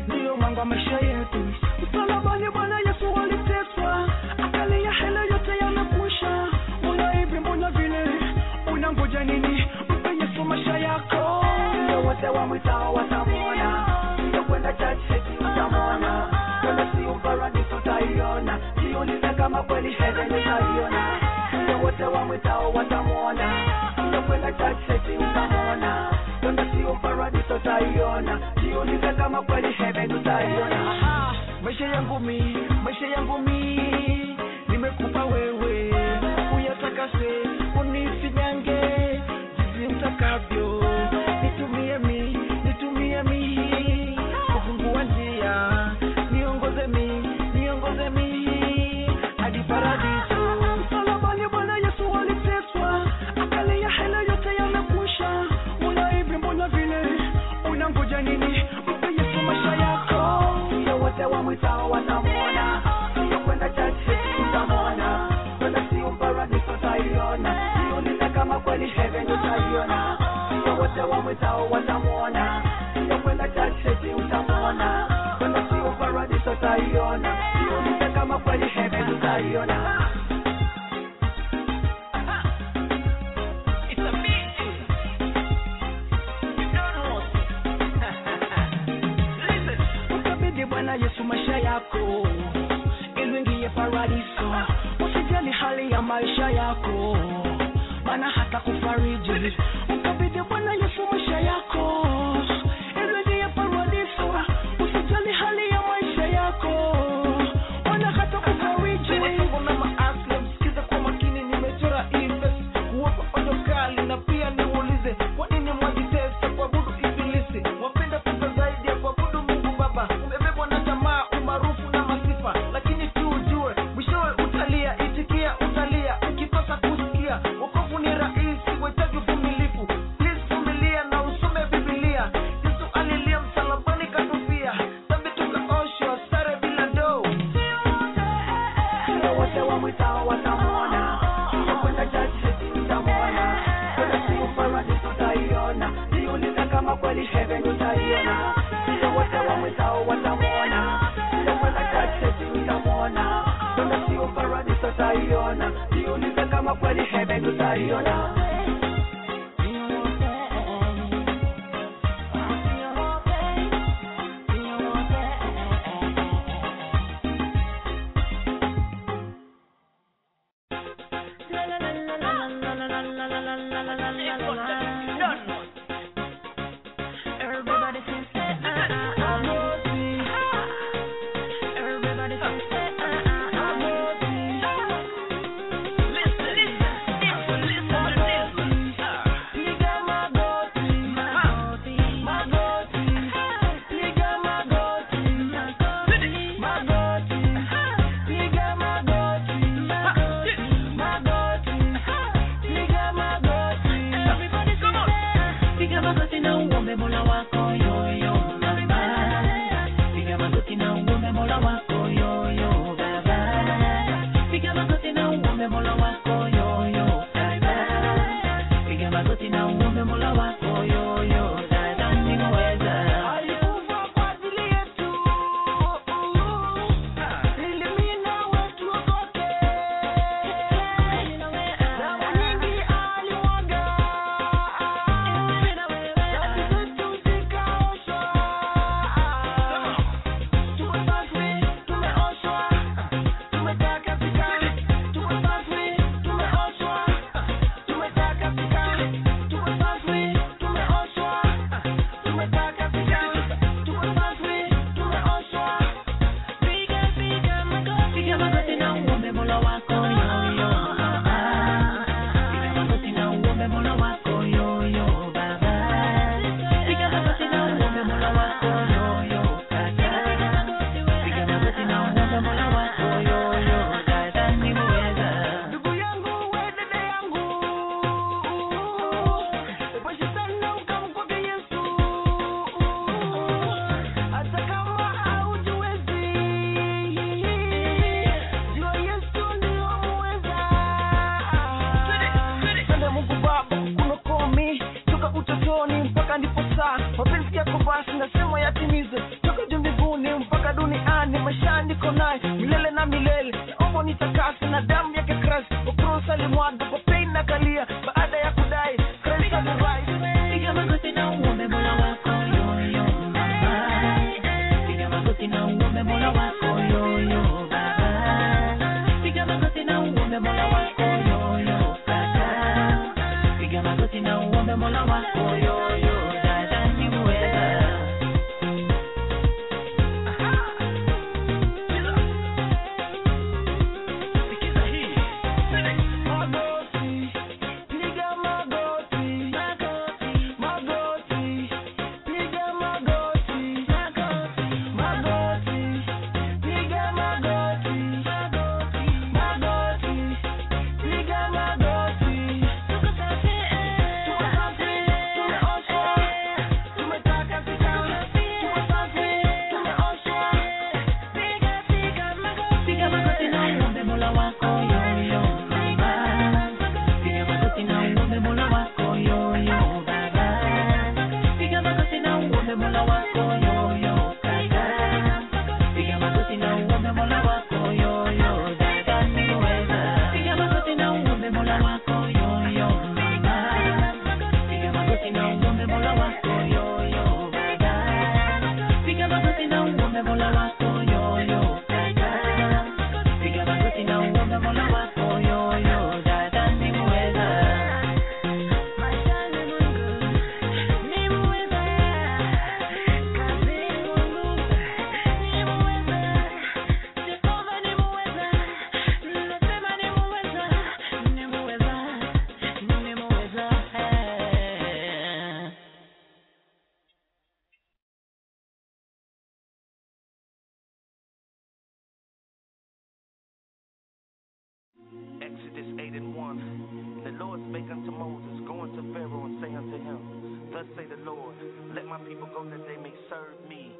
wa maisha yetu. Msalabani Bwana Yesu aliteswa, akalia hela yote yamekwisha. Mbona hivi mbona vile, unangoja nini? Mpe Yesu maisha yako. Ndio wote wamwitao watamwona, ndio kwenda church eti utamwona, kwenda siu paradise utaiona, jiulize kama kweli heaven utaiona. Ndio wote wamwitao watamwona, ndio kwenda church eti utamwona, kwenda siu paradise utaiona, jiulize kama kweli heaven utaiona. Maisha yangu mi, maisha yangu mi, nimekupa wewe, uyatakase, unifinyange, jinsi mtakavyo, nitumie mi, nitumie mi, kufungua njia, niongoze mi, niongoze mi, hadi paradiso. Msalabani Bwana Yesu aliteswa, akalia hela yote yamekwisha. Mbona hivi mbona vile, unangoja nini? Mpe Yesu maisha yako. Ndio wote wamwitao watamwona, ndio kwenda church utamwona, kwenda siu paradise utaiona, jiulize kama kweli heaven utaiona. Ndio wote wamwitao watamwona, ndio kwenda church utamwona, kwenda siu paradise utaiona, jiulize kama kweli heaven utaiona. Bwana Yesu maisha yako, ili uingie paradiso. Usijali hali ya maisha yako, maana hata kufariji. Ukabidhi Bwana Yesu maisha yako, ili uingie paradiso. Usijali hali ya maisha yako, maana hata kufariji. Wasungu na maasli, msikize kwa makini, nimechora ifesi kuwapa onyo kali, na pia niulize kwa nini mwajitesa kuabudu ibilisi. Wapenda pesa zaidi ya kuabudu Mungu Baba. Umebebwa na tamaa, umaarufu na masifa, lakini tu ujue mwishowe utalia. Itikia utalia ukikosa kusikia. Wokovu ni rahisi, wahitaji uvumilivu. Please vumilia na usome Biblia. Yesu alilia msalabani katufia, dhambi tukaoshwa, sare bila doo. Ndio wote wamwitao watamwona, ndio kwenda church utamwona, kwenda siu paradise utaiona, jiulize kama kweli heaven utaiona. Ndio wote wamwitao watamwona, ndio kwenda church utamwona, kwenda siu paradise utaiona, jiulize kama kweli heaven utaiona. Everybody sing, I'm naughty. Everybody sing, I'm naughty. Listen, listen, listen to this. Nigga, my naughty, my naughty, my naughty. Nigga, my naughty, my naughty, my naughty. Nigga, my naughty, my naughty, my naughty. Nigga, my naughty. Everybody come on. Nigga, my naughty, now uombe Mola wako yo yo mama. Piga magoti na uombe Mola wako yo yo baba. Piga magoti na uombe Mola wako yo yo baba. Piga magoti na uombe Mola wako yo yo dada, nimeweza. Alikufa kwa ajili yetu, ili mimi na watu wote. Damu nyingi alimwaga, dhambi zetu zikaoshwa. Tumebaki, tumeoshwa, tumetakasika. Tumebaki, tumeoshwa, tumetakasika. Tumebaki, tumeoshwa, tumetakasika. Tumebaki, tumeoshwa. Piga, piga magoti, piga magoti na uombe Mola wako yo yo baba. Piga magoti na uombe Mola wako yo yo baba. Piga magoti na uombe Mola wako yo yo dada. Piga magoti na uombe Mola wako yo yo dada, nimeweza. Ndugu yangu, we dada yangu, epesha sana ukamkwake Yesu. Hata kama haujiwezi, jua Yesu ndio muweza. Sende Mungu Baba kunokomi, toka utotoni mpaka ndipo saa. Mapenzi yako basi nasema yatimize, toka juu mbinguni mpaka niko naye milele na milele. Naomba nitakase na damu yake Kristo. Kwa cross alimwaga kwa pain na kalia baada ya kudai Kristo amerise. Piga magoti na uombe Mola wako yoyo baba. Piga magoti na uombe Mola wako yoyo baba. Piga magoti na uombe Mola wako yoyo kaka. Piga magoti na uombe Mola wako yoyo dada ni muweza. Exodus eight and one. The Lord spake unto Moses, go unto Pharaoh and say unto him, thus say the Lord, let my people go that they may serve me.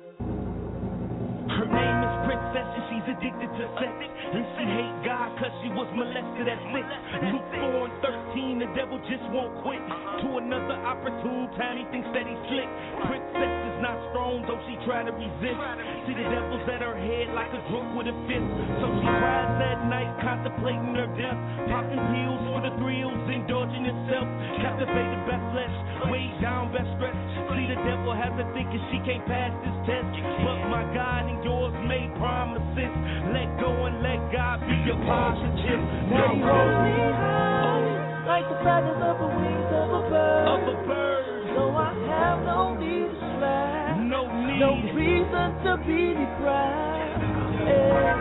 Her name is Princess and she's addicted to sex. And she hate God cause she was molested at six. Luke four and thirteen, the devil just won't quit. To another opportune time he thinks that he's slick. Princess is not strong though she try to resist. See the devil's at her head like a drunk with a fist. So she cries at night contemplating her death. Popping pills for the thrills, indulging herself. Captivated by flesh, weighed down by stress. See the devil has her thinking she can't pass this test. But my God and yours made promises. Let go and let God be your positive. Now he holds me high, like the feathers of the wings of a bird. Of a bird. So I have no need to strive. No need. No reason to be deprived. Yeah.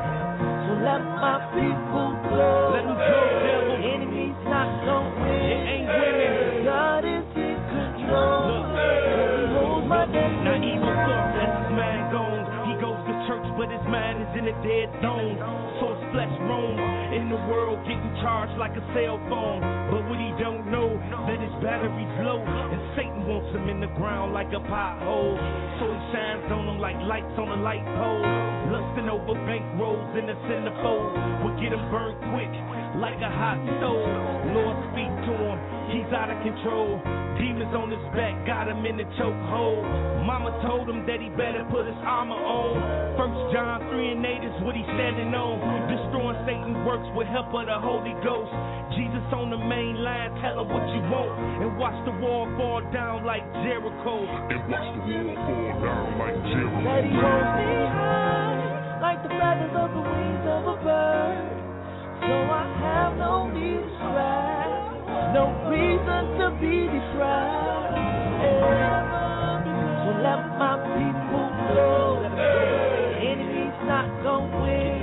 So let my people go. Let them go, devil. The enemy's not gonna win. It ain't winning. God is in control. Look. He holds my destiny. Now evil thoughts as his man goes. He goes to church, but his mind is in a dead zone. So his flesh roams in the world, getting charged like a cell phone. But what he don't know, that his battery's low, and Satan wants him in the ground like a pothole. So he shines on him like lights on a light pole. Lusting over bankrolls in the centerfold will get him burned quick like a hot stove. Lord, speak to him, he's out of control. Demons on his back, got him in the chokehold. Mama told him that he better put his armor on. First John three and eight is what he's standing on. Destroying Satan's works with help of the Holy Ghost. Jesus on the main line, tell him what you want. And watch the wall fall down like Jericho. And watch the wall fall down like Jericho. That he holds me high, like the feathers of the wings of a bird. So I have no need to strive, no reason to be deprived. Yeah. So let my people go. The enemy's not gonna win.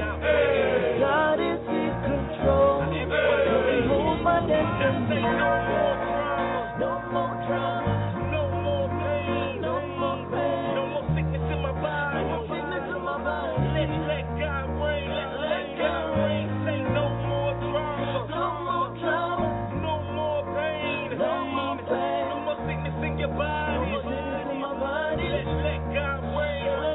God is in control. So he holds my destiny. No more drama. No more pain. No more pain. No more sickness in my body. No more sickness in my body. Let, let God reign. Let, let God reign. Say no more drama. No more drama. No more pain. No more pain. No more sickness in your body. No more sickness in my body. Let, let God reign.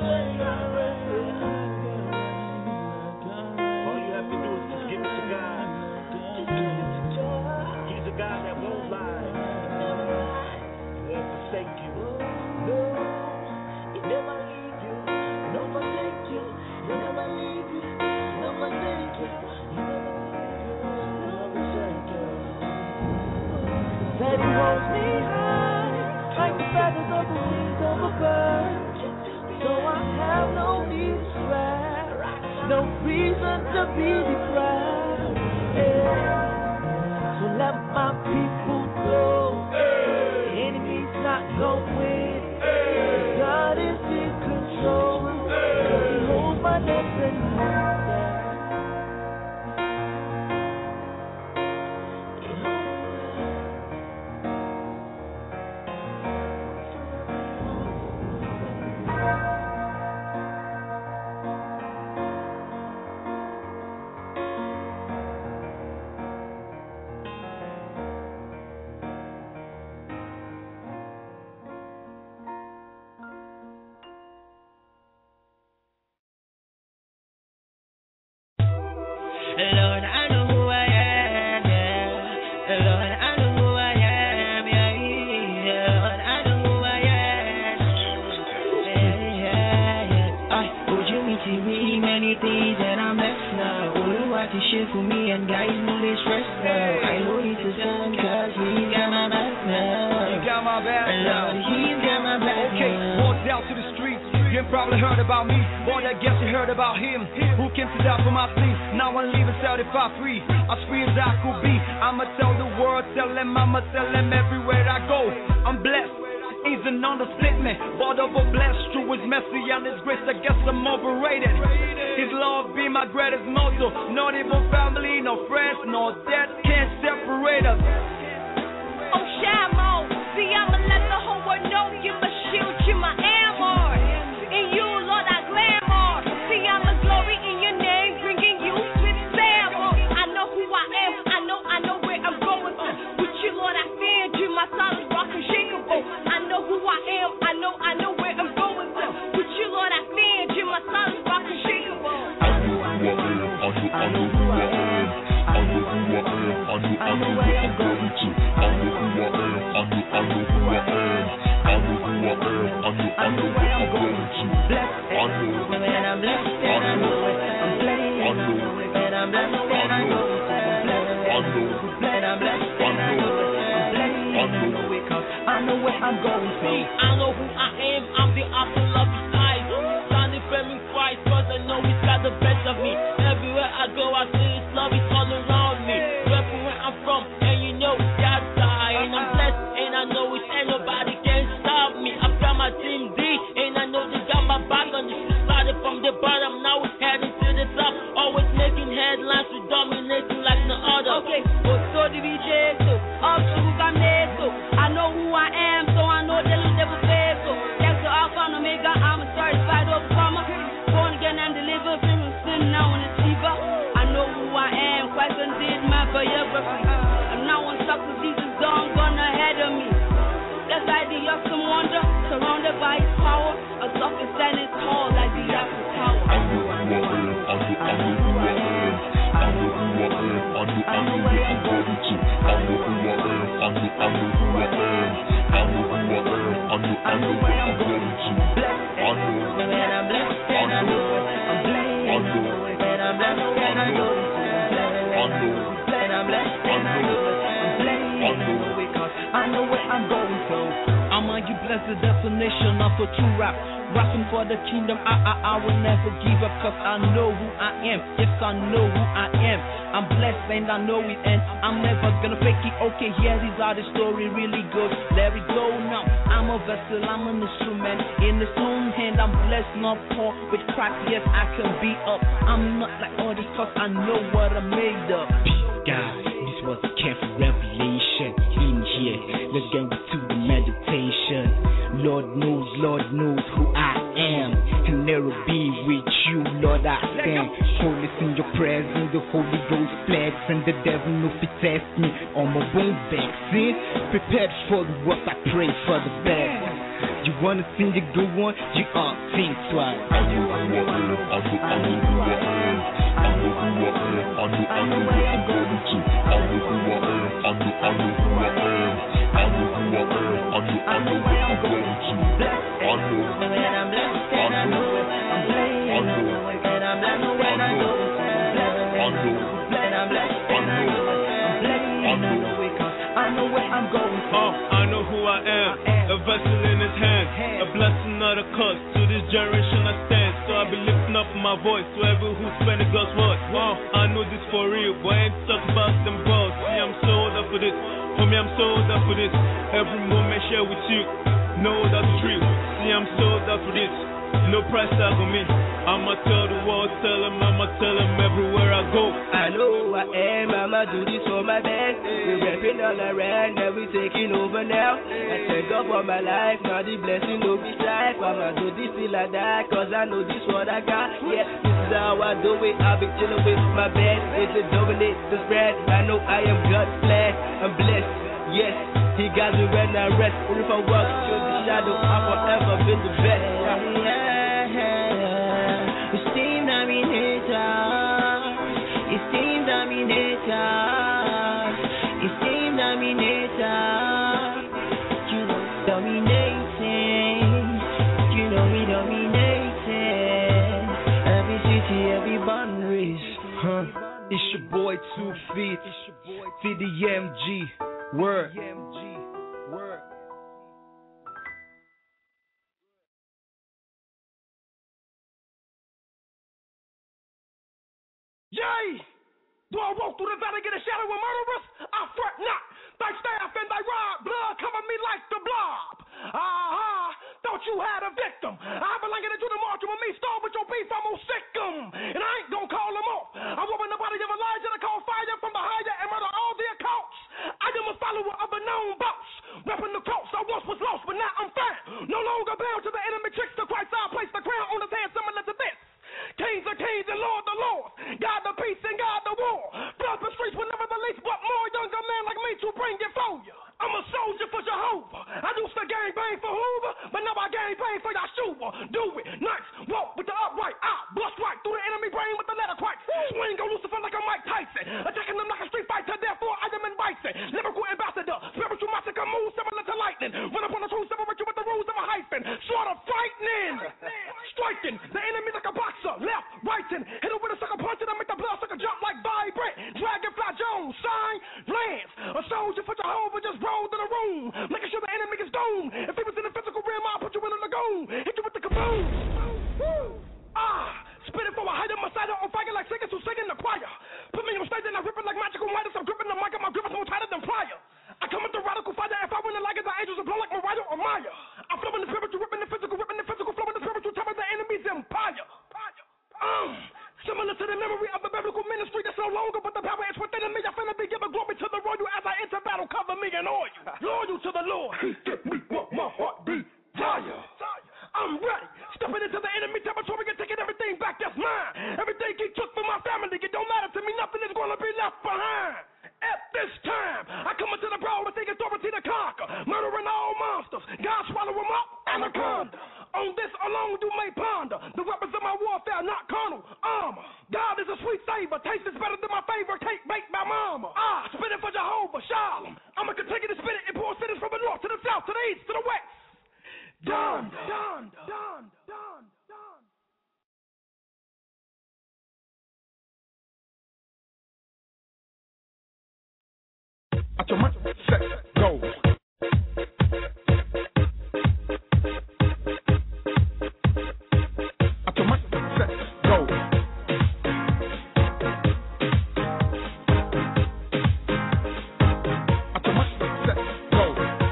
got to be deprived. Yeah. So let my people know the enemy's not gonna win. God is in control. He holds my neck and holds that. Lord, I know who I am, yeah. Lord, I know who I am, yeah. Yeah, Lord, I know who I am. Yeah, yeah, yeah. I would you meet me many things that I'm left now. Oh, you want to share for me and guys know they stress now. I know it's a song cause he's got my back now. You got my back now. Lord, he's got my back Okay, now. walk down to the streets. You probably heard about me, boy, I guess you heard about him. Who came to die for my sins? Now I'm leaving certified free, as free as I could be. I'ma tell the world, tell them, I'ma tell them everywhere I go. I'm blessed, is an understatement. But over blessed through his mercy and his grace, I guess I'm overrated. His love be my greatest motto. Not even family, no friends, no death can't separate us. Oh, Shamo, see, I'ma let the whole world know you my shield, you my amor. In you, Lord, I glamour. See, I'm a glory in your name, bringing you sweet sample. I know who I am, I know, I know where I'm going to. With you, Lord, I stand, you my solid rock unshakable. I know who I am, I know, I know where I'm going to. With you, Lord, I stand, you my solid rock unshakable. I know who I am, I know who I am. I know who I am, I know, I know where I'm going to. I know who I am, I know, I know who I am. I know who I am, I know, I know where I'm going to. I know, when I'm blessed, and I know it. I'm blessed, I know, when I'm blessed, and I know it. I know, When I'm blessed, and I know it. I'm blessed, I know, because I know where I'm going to. I know who I am, I'm the apple of his eyes. Standing firm in Christ, cause I know he's got the best of me. Everywhere I go, I see his love is all around me. Wherever where I'm from, and you know it's God's side. And I'm blessed, and I know it's ain't nobody can stop me. I've got my team D, and I know they got my back on this. Started from the bottom, now we're heading to the top. Always making headlines, we dominating like no other. Okay, so the V J, so up to who got made, so I know who I am, so I know the little devil says so. Thanks to Alpha and Omega, I'm a certified overcomer. Born again and delivered from sin, now an achiever. I know who I am, Christ undid my biography. I'm now unstuck with Jesus, gone, gone ahead of me. That's like the awesome wonder, surrounded by his power. A soft standing tall like the Eiffel Tower. I know who I am, I know, I know who I am. I know who I am, I know, I know where I'm going to. I know who I am, I know, I know who I am. I know who I am, I know, I know where I'm going to. I know, when I'm blessed, and I know it. I'm blessed, I know, when I'm blessed, and I know it. I know, When I'm blessed, and I know it. I'm I know, because I know where I'm going to. I'ma give blessed the definition of a true rap. Rapping for the kingdom, I, I, I will never give up, cause I know who I am. Yes, I know who I am. I'm blessed and I know it, and I'm never gonna fake it. Okay, here is how the story really goes. Let it go now. I'm a vessel, I'm an instrument. In his own hand, I'm blessed, not poor. With Christ, yes, I can be up. I'm not like others, cause I know what I'm made of. God, this was a careful revelation. In here, let's get to the meditation. Lord knows, Lord knows who I am, and there will be with you, Lord, I stand. Holy in your presence, the Holy Ghost flex, and the devil no fit test me on my own back. See, prepared for the worst, I pray for the best. You wanna sing the good one, you all think twice. I know who I am, I know, I know who I am. I know who I am, I know, I know where I'm going to. I know who I am, I know, I know who I am. I know who I am, I know, I know where I'm going to. I know, when I'm blessed, and I know it. I'm blessed, I know, when I'm blessed, and I know it. I know, When I'm blessed, and I know it. I'm blessed, I know, because I know where I'm going to. Uh, I know who I am, a vessel in his hand, a blessing, not a curse. To this generation I stand. so I be lifting up my voice to every who spend the God's word. Uh, I know this for real, but I ain't talking about them bros. See, I'm so old up for this. Homie, I'm so old up for this. Every moment share with you. Know that's true. See, I'm so old up for this. No price tag on me. I'ma tell the world, tell them, I'ma tell them everywhere I go. I know who I am, I'ma do this for my band. We're rapping all around, and we taking over now. I thank God for my life, now the blessing will be life. I'ma do this till I die, cause I know this what I got. Yeah, this is how I do it, I've been chilling with my band. It's a dominate the spread, I know I am God's plan. I'm blessed, yes, He got me when I rest. And if I walk through the shadow, I've forever been the best. Yeah. Esteem dominator, esteem dominator, esteem dominator. You know dominating, you know we dominating. Every city, every boundaries. Huh? It's your boy Two Feet, T D M G, word. Yay! Do I walk through the valley, get a shadow of murderers? I fret not. Thy staff and thy rod, blood cover me like the blob. Ah, uh-huh. Thought you had a victim. I belong to the march with me, starve with your beef, I'm gonna sick them. And I ain't gonna call them off. I walk in the body of Elijah to call fire from the higher and murder all the occults. I am a follower of a known boss. Repping the coast, I once was lost, but now I'm found. No longer bound to the enemy tricks. The Christ I place the crown on his head similar to this. Kings are kings and Lord the Lord. God the peace and God the war. Blood the streets will never release but more younger men like me to bring it for you. I'm a soldier for Jehovah. I used to gang bang for Hoover, but now I gang bang for Yahshua. Do it nice, walk with the upright. I bust right through the enemy brain with the letter Christ. Swing go Lucifer like a Mike Tyson, attacking them like a street fighter. Therefore I am in bison, lyrical ambassador, spiritual massacre, move similar to lightning. Run up on the truth, separate you with the rules of a hyphen. Sort of frightening, striking the enemy like a boxer. Left, right, and hit him with a sucker punch and I make the blood sucker jump like vibrant. Dragonfly Jones, sign, Lance, a soldier for Jehovah just rolled in the room, making sure the enemy is doomed. If he was in the physical realm, I'll put you in a lagoon, hit you with the kaboom. Ah, spitting for a height of Messiah on fire like singers who sing in the choir. Put me on stage and I rip it like magical Midas. I'm gripping the mic and my grip is more tighter than prior. I come with the radical fire. If I win the like it, the angels will blow like Mariah or Maya. I flow in the spiritual, ripping the physical, ripping the physical, flow in the spiritual, terror the enemy's empire. Um, similar to the memory of the biblical ministry that's no longer, but the power is within me. I finna be giving glory to the royal as I enter battle. Cover me in oil. Loyal to the Lord. He get me what my heart desire. I'm ready. Stepping into the enemy territory and taking everything back that's mine. Everything he took from my family, it don't matter to me. Nothing is gonna be left behind. At this time, I come into the brawl with the authority to conquer, murdering all monsters. God swallow them up, anaconda. On this alone you may ponder. The weapons of my warfare, not carnal armor. God is a sweet savor. Taste is better than my favorite cake baked by mama. Ah, spit it for Jehovah, Shalom. I'ma continue to spit it in poor cities from the north to the south, to the east, to the west. Done, done, done, done, done. Automatic set, go. Automatic set, go. Automatic set, go.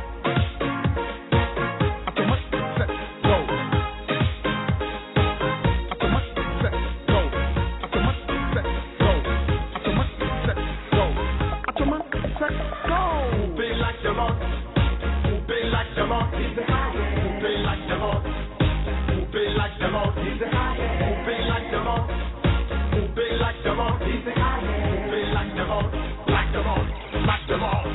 Automatic set, go. Automatic set, go. Automatic set, go. Automatic set, go. Automatic set, go. Be like the Lord. Be like the Lord. He's the highest. Be like the Lord. Be like the Lord. He's the highest. Be like the Lord. Be like the Lord. He's the highest. Be like the Lord. Like the Lord. Like the Lord.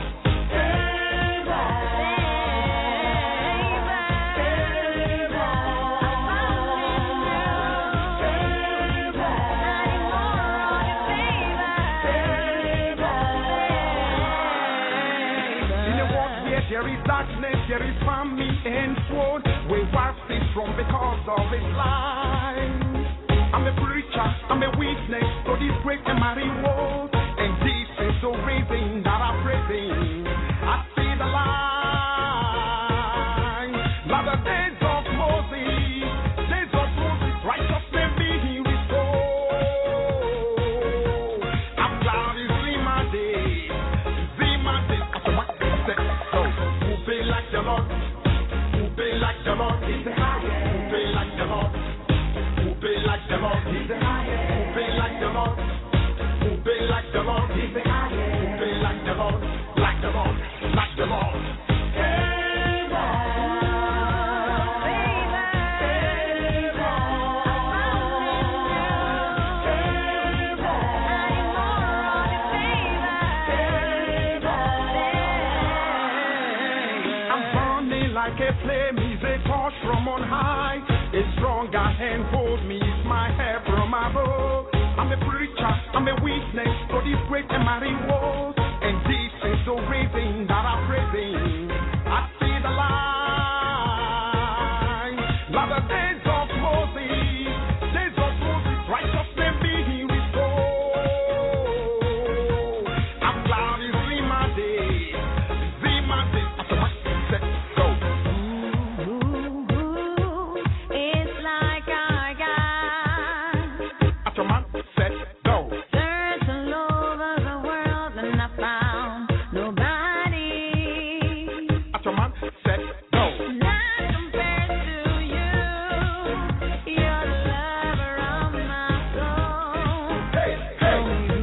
There is darkness, there is famine and sword. We wipe this from because of his life. I'm a preacher, I'm a witness to this great and mighty world. And this is the reason that I'm praising. I see the light. Like the days of Moses, days of Moses, righteousness. is stronger and hold me. It's my help from above. I'm a preacher, I'm a witness to this great and mighty world. And this is the reason that I'm praising. I see the light. Like the days of Moses, days of Moses, righteousness being restored. I'm glad it's in my day, it's in my day. After my set, go. It's like I got After my set, go. searched all over the world and I found nobody After my set, go. that compares to you. You're the lover of my soul. Hey, hey.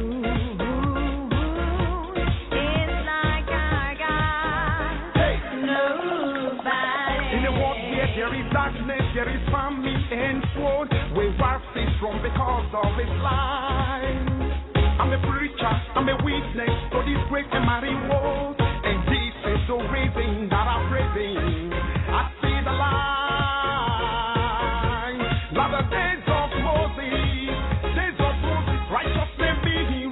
It's like I got Hey. nobody. In a world where there is darkness, there is famine and sword. We wipe this from because of His light. I'm a preacher, I'm a witness to this great and mighty world. And this is the reason that I'm praising. I see the light. Like the days of Moses, days of Moses, righteousness being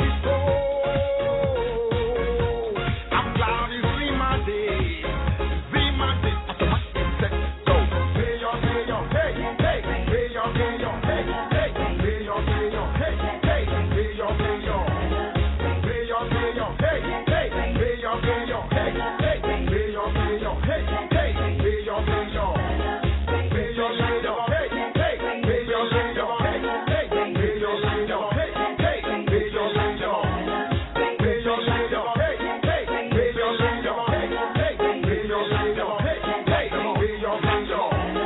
restored. I'm glad it's in my day, it's in my day. After my set, go. Hey, yo, hey, yo, hey, hey, hey, yo, hey, yo, hey, hey, hey, yo, hey, yo, hey, hey, hey, yo, hey, yo. Hey, yo, hey, yo, hey, hey, hey, yo, hey, yo, hey, hey, hey, yo, hey, yo, hey, hey, hey, yo, hey, yo. Hey, yo, hey, yo, hey, hey, hey, yo, hey, yo, hey, hey, hey, yo, hey, yo, hey, hey, hey, yo, hey, yo. Hey, yo, hey, yo, hey, hey, hey, yo, hey, yo, hey, hey, hey, yo, hey, yo, hey, hey, hey, yo, hey, yo.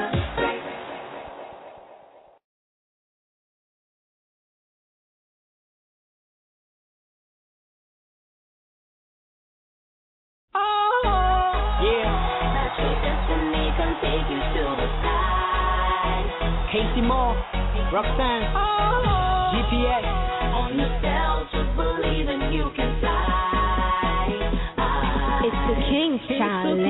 That your destiny can take you to the sky. Casey Moore, Roxanne, G P S. On yourself, just believe and you can fly. It's the King, Charlie.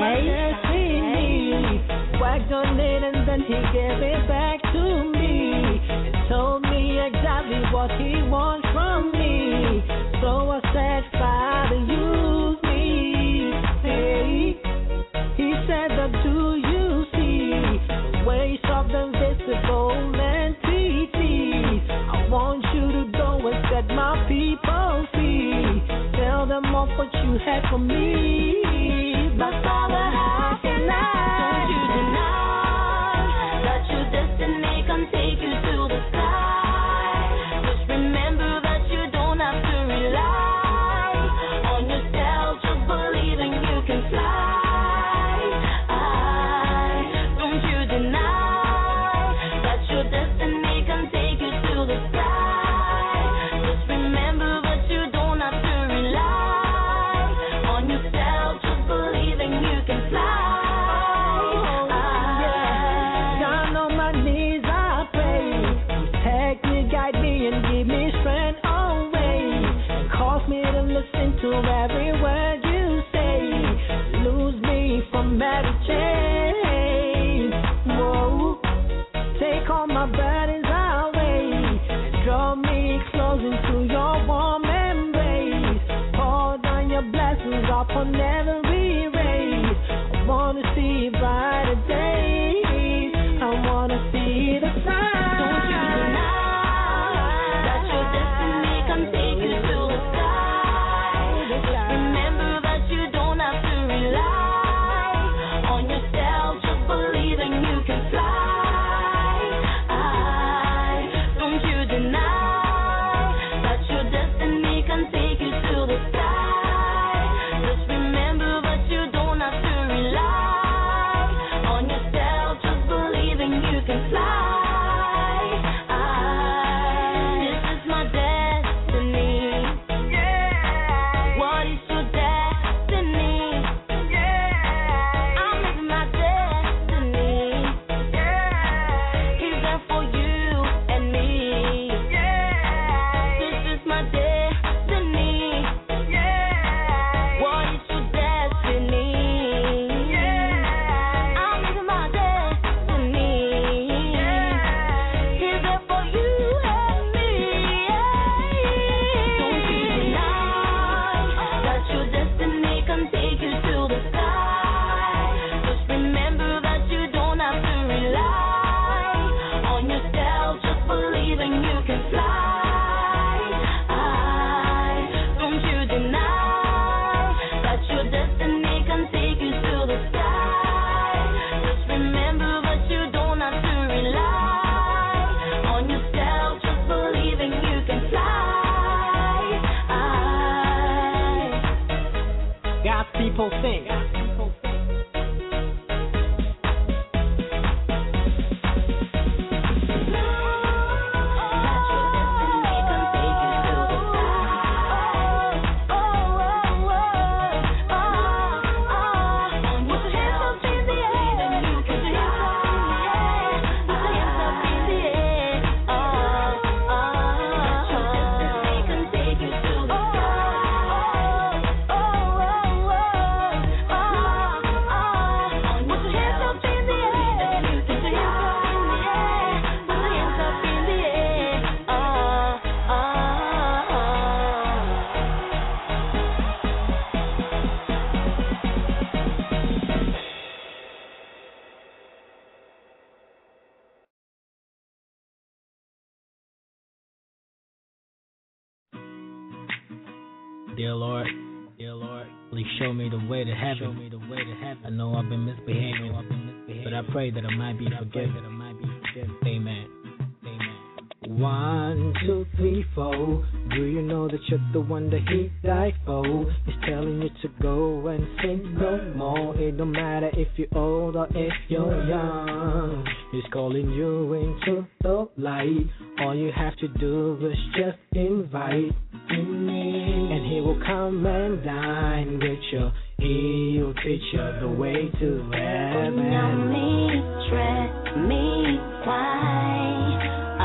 Worked on it and then he gave it back to me. And told me exactly what he wants from me. So I said, Father, use me. Hey, he said, that do you see the ways of the invisible entities? I want you to go and set my people free. Tell them all what you had for me. But Father, how can I? Don't you deny that your destiny can take you to the sky. Just remember that you don't have to rely on yourself. Just believe and you can fly. Don't you deny that your destiny can take you to the sky. Just remember that you don't have to rely on yourself. Just believe and you can fly. Down on my knees I pray. Protect me, guide me, and give me strength always. Cause me to listen to every word you say. Lose me from every chain. Whoa. Take all my burdens away. Draw me close into your warm embrace. Pour down your blessings upon every race. I wanna see brighter days. I wanna see the sun. Don't you deny that your destiny can take you to the sky. Just remember that you don't have to rely on yourself. Just believe and you can fly. Don't you deny that your destiny can take you to the sky. Just remember that you don't have to rely on yourself. Just believe and you can fly. Dear Lord, dear Lord, please show me the way to heaven. Show me the way to heaven. I know I've been misbehaving, but I pray that I might be forgiven. Amen. One, two, three, four. Do you know that you're the one that he died for? He's telling you to go and sin no more. It don't matter if you're old or if you're young. He's calling you into the light. All you have to do is just invite him in, and he will come and dine with you. He'll teach you the way to heaven. Now me, tread me, why?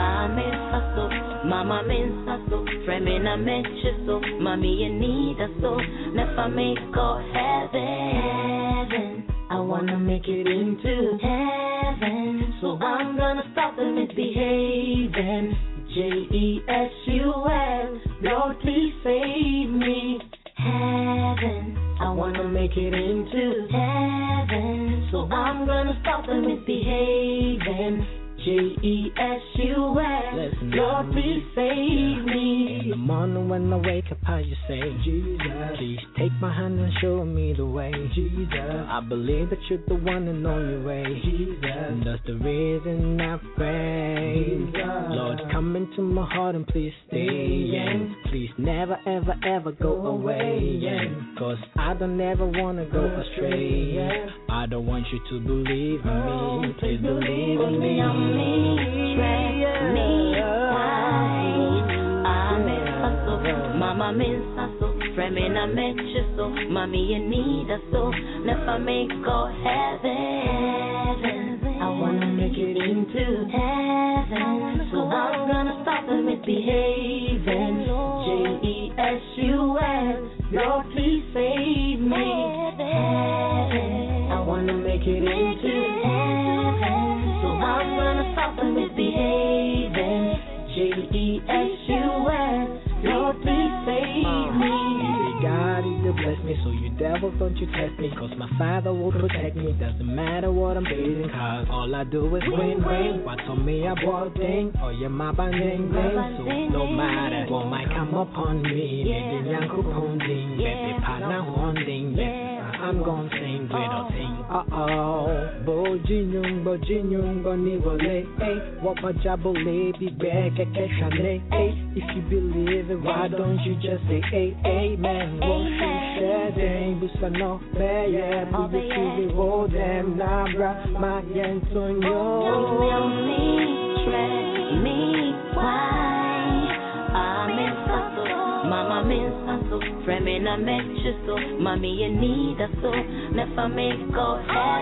So, mama mensa so, fremina meche so, mommy you need us so, never make go heaven. I wanna make it into heaven, so I'm gonna stop the misbehaving. J E S U S, Lord please save me. Heaven, I wanna make it into heaven, so I'm gonna stop the misbehaving. J E S U S, Lord please save me. In the morning when I wake up, how you say, Jesus, please take my hand and show me the way. Jesus, I believe that you're the one and only way. Jesus, and that's the reason I pray. Jesus, Lord, come into my heart and please stay in. Please never ever ever go away. Cause I don't ever wanna go astray. I don't want you to believe in me. Please believe in me. Me, tread me, why? I'm in mama mensa so, fremina meche so, mommy you need us so, never make go heaven. I wanna make it into heaven, so I'm gonna stop the misbehaving. J E S U S, Lord please save me. Heaven, I wanna make it into heaven, so I'm gonna stop the misbehaving. J E S U S, Lord please save me. God, you bless me, so you devils don't you test me. Cause my Father will protect me. Doesn't matter what I'm feeling, cause all I do is win, win. What's on me, I bought ding. Oh, you're my banding, so no matter what might come upon me. Maybe Yanko Ponding, baby, partner Honding, I'm gonna sing without sing. Uh-oh, Bojinyung, Bojinyung, Bonivole, eh. What my job will be back at Keshane, eh. If you believe it, why don't you just say, eh, amen. Won't you share them, Busa no, Baya, Busa to hold them, Nabra, my Antonio. Don't me, tread me, why? I'm in Sasso, Mama min Sasso, Fremina meche so, Mommy you need us so, never make go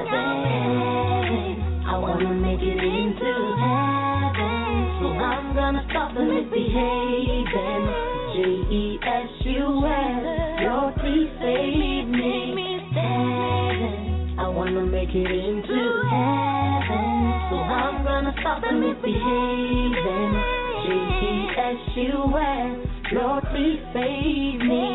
heaven. I wanna make it into heaven, so I'm gonna stop the misbehaving. J E S U S, Lord please save me. Heaven, I wanna make it into heaven, so I'm gonna stop the misbehaving. J E S U S, Lord please save me.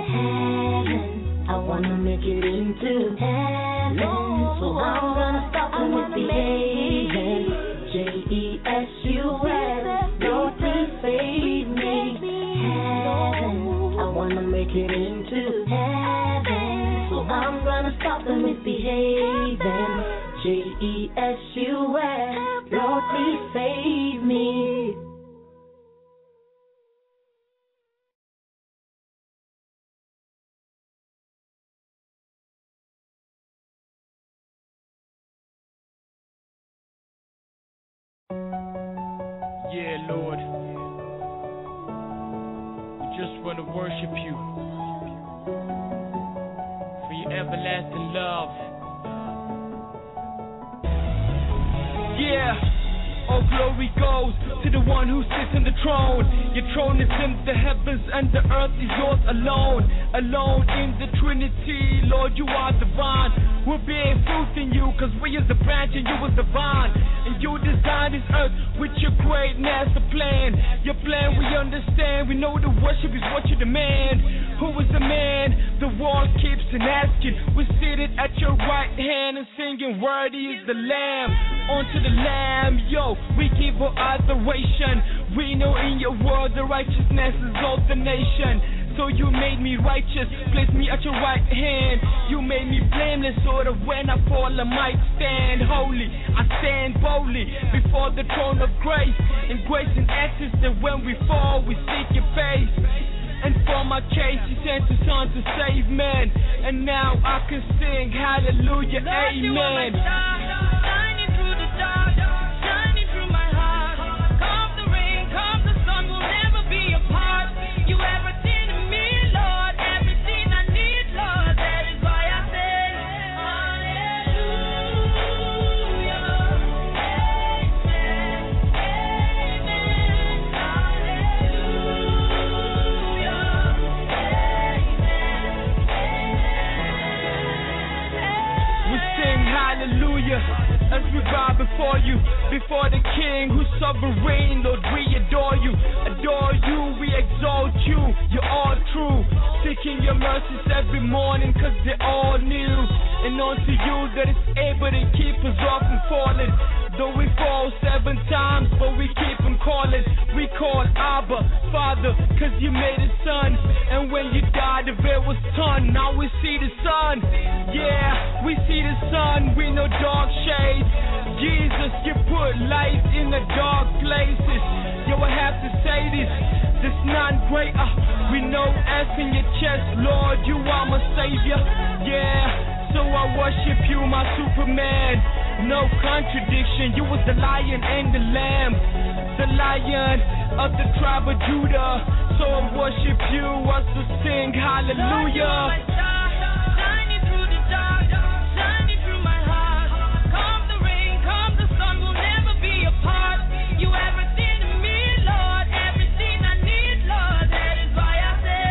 Heaven, I wanna make it into heaven, so I'm gonna stop the misbehaving. J E S U S, Lord please save me. Heaven, I wanna make it into heaven, so I'm gonna stop the misbehaving. J E S U S, Lord please save me. Yeah, Lord, we just want to worship you for your everlasting love. Yeah. All glory goes to the one who sits on the throne. Your throne is in the heavens and the earth is yours alone. Alone in the Trinity, Lord, you are divine. We're being fruit in you, cause we is the branch and you is the vine. And you designed this earth with your great master plan. Your plan we understand, we know the worship is what you demand. Who is the man? The world keeps on asking. We're seated at your right hand and singing, worthy is the Lamb. Onto the Lamb, yo, we give our adoration. We know in your word the righteousness is all the nation. So you made me righteous, placed me at your right hand. You made me blameless, so that when I fall I might stand holy. I stand boldly before the throne of grace. And grace and access that when we fall we seek your face. And for my case you sent your son to save men. And now I can sing hallelujah, Lord, amen. You are my star, shining through the dark, shining through my heart. Come the rain, come the sun, we'll never be apart. You everything to me, Lord, everything I need, Lord. That is why I say hallelujah, amen, amen, hallelujah, amen. We sing hallelujah as we bow before you, before the King who's sovereign. Lord, we adore you, adore you, we exalt you. You're all true, seeking your mercies every morning, cause they're all new. And unto you that is able to keep us off from falling. Though we fall seven times, but we keep him calling. We call Abba, Father, cause you made a son. And when you died, the veil was torn. Now we see the sun. Yeah, we see the sun. We know dark shades. Jesus, you put light in the dark places. Yo, I have to say this. There's none greater. We know S in your chest, Lord, you are my savior. Yeah. So I worship you, my Superman. No contradiction, you was the lion and the lamb, the lion of the tribe of Judah. So I worship you, I still sing hallelujah. Shining through the dark, shining through my heart. Come the rain, come the sun, we'll never be apart. You everything to me, Lord, everything I need, Lord. That is why I say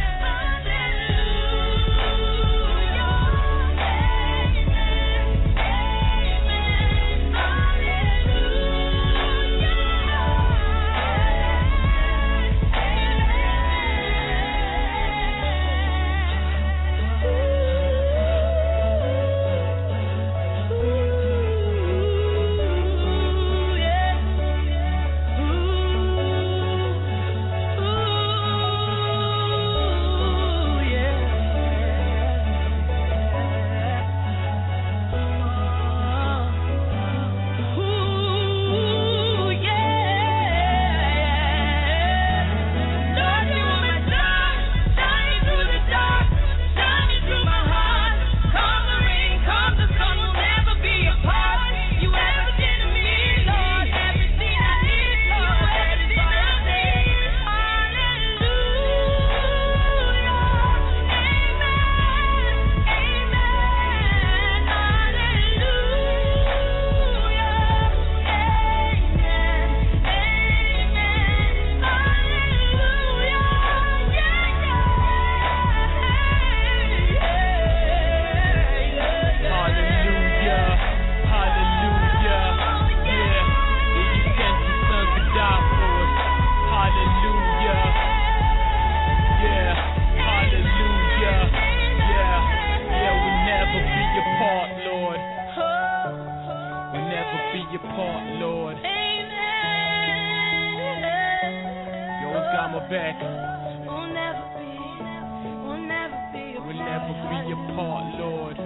back. We'll never be, we'll never be apart. We'll never be apart, Lord.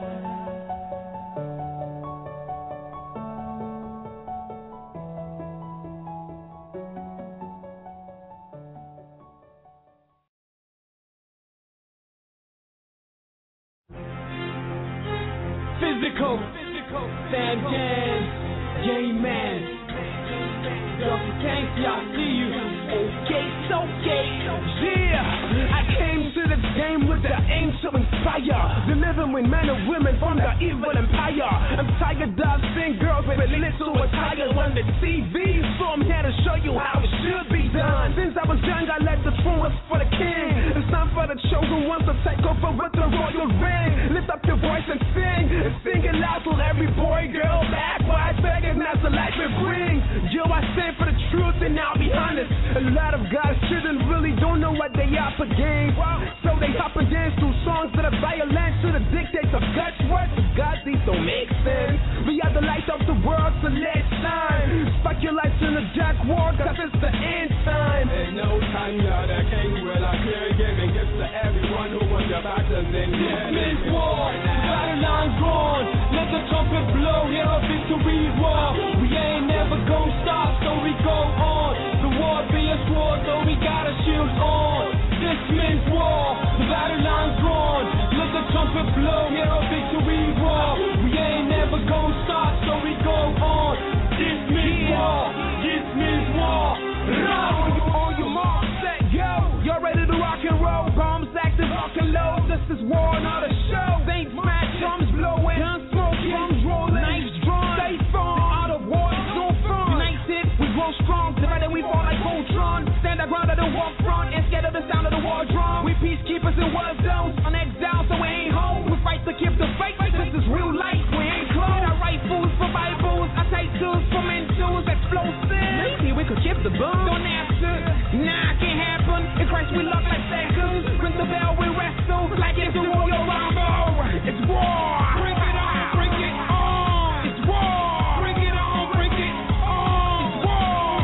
Physical, Sam Jam, J-Man, Doctor Kanks, y'all see you. Okay, so okay. Yeah, I came to this game with the aim to inspire, delivering men and women from the evil empire. I'm tired of seeing girls with little attire on the T V, so I'm here to show you how it should be done. Since I was young, I led the throne was for the king. It's time for the chosen ones to take over with the royal ring. Lift up your voice and sing, and sing it loud to every boy, girl, back, white, begging, that's the life it brings. Yo, I stand for the truth and I'll be honest. A lot of God's children really don't know what they up against, so they hop and dance to songs that are violent to the dictates of God's words. God, these don't make sense. We are the light of the world, so let's shine. Spark your lights in the dark world, cause it's the end time. Ain't no time, y'all, that can't well, I clear, give me blow, hear a victory roar. We ain't never gonna stop, so we go on. The war be a sword, so we got a shield on. This means war, the battle line's drawn. Let the trumpet blow, hear a victory roar. We ain't never gonna stop, so we go on. This means war, this means war. On your mark, set, yo. You're ready to rock and roll. Bombs active, rock and low. This is war, not a show. Things smash, drums blowing, guns smoking, drums rolling, knives drawn. Stay firm, out of war, it's no fun. United, we grow strong. Divided, we fall like Voltron. Stand our ground at the war front and scared of the sound of the war drum. We peacekeepers in war zones, on exile, so we ain't home. We fight to keep the faith. This is real life, we ain't close. Our rifles for Bibles, our tight tools for mentos, explosives. Maybe we could keep the bomb. Don't answer, nah, can't happen. In Christ we lock like seconds. Ring the bell, we wrestle like it's a Royal Rumble. It's war. Bring it on, bring it on. It's war. Bring it on, bring it on. It's war.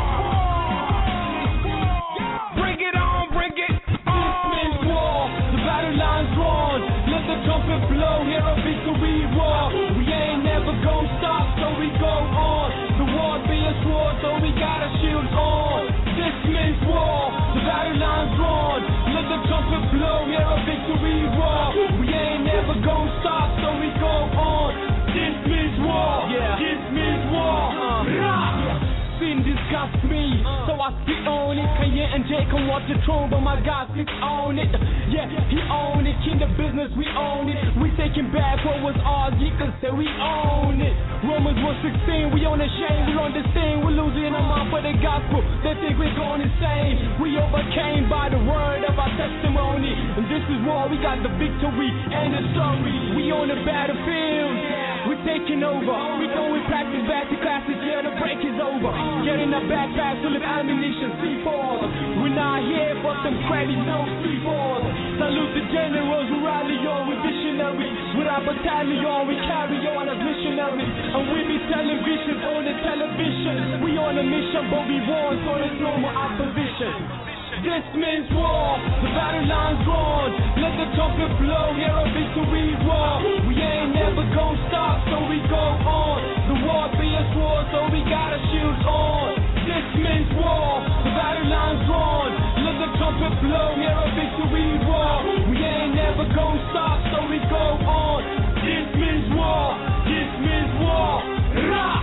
Bring it on, bring it on. This means war. The battle line's drawn. Let the trumpet blow. Hear a victory roar. We ain't never gonna stop, so we go on. The war be a sword, so we got a shield on. This means war. The battle line's drawn. Let the trumpet blow. Hear a victory roar. We ain't never gonna stop, so we go on. This means war. Yeah. This means war. Uh. Sin disgusts me, so I sit on it. Kanye and Jay can watch the throne, but my God sits on it. Yeah, he own it. King the business, we own it. We taking back what was ours. You can say we own it. Romans one sixteen, we on the shame, we on this thing. We're losing our mind for the gospel. They think we're going insane. We overcame by the word of our testimony. And this is war, we got the victory and the story. We on the battlefield, we're taking over. We go with practice back to classes, yeah, the break is over. Get in the backpack full of ammunition, C fours. We're not here for some credit, no C fours. Salute the generals, we rally on, we visionary. With our battalion, we carry on as missionaries. And we be telling visions on the television. We on a mission, but we won, so there's no more opposition. This means war, the battle line's drawn. Let the trumpet blow, hear a victory roar. We ain't never gonna stop, so we go on. The war be a sword, so we got a shield on. This means war, the battle line's drawn. Let the trumpet blow, hear a victory roar. We ain't never gonna stop, so we go on. This means war, this means war. Rah!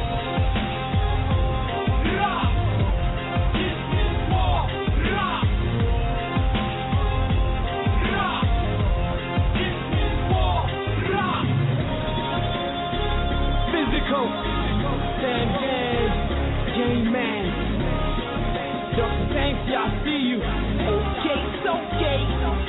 Sam James, J-Man, Doctor Tanks, y'all see you. Okay, it's okay.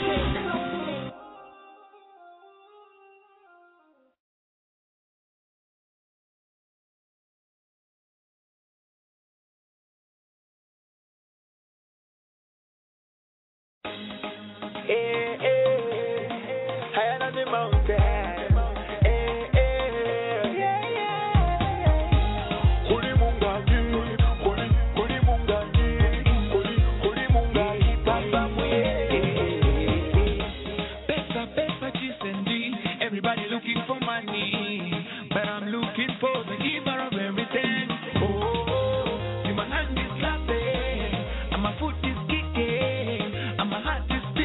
Hey, hey, higher than the mountain. Foot is kicking, and my heart is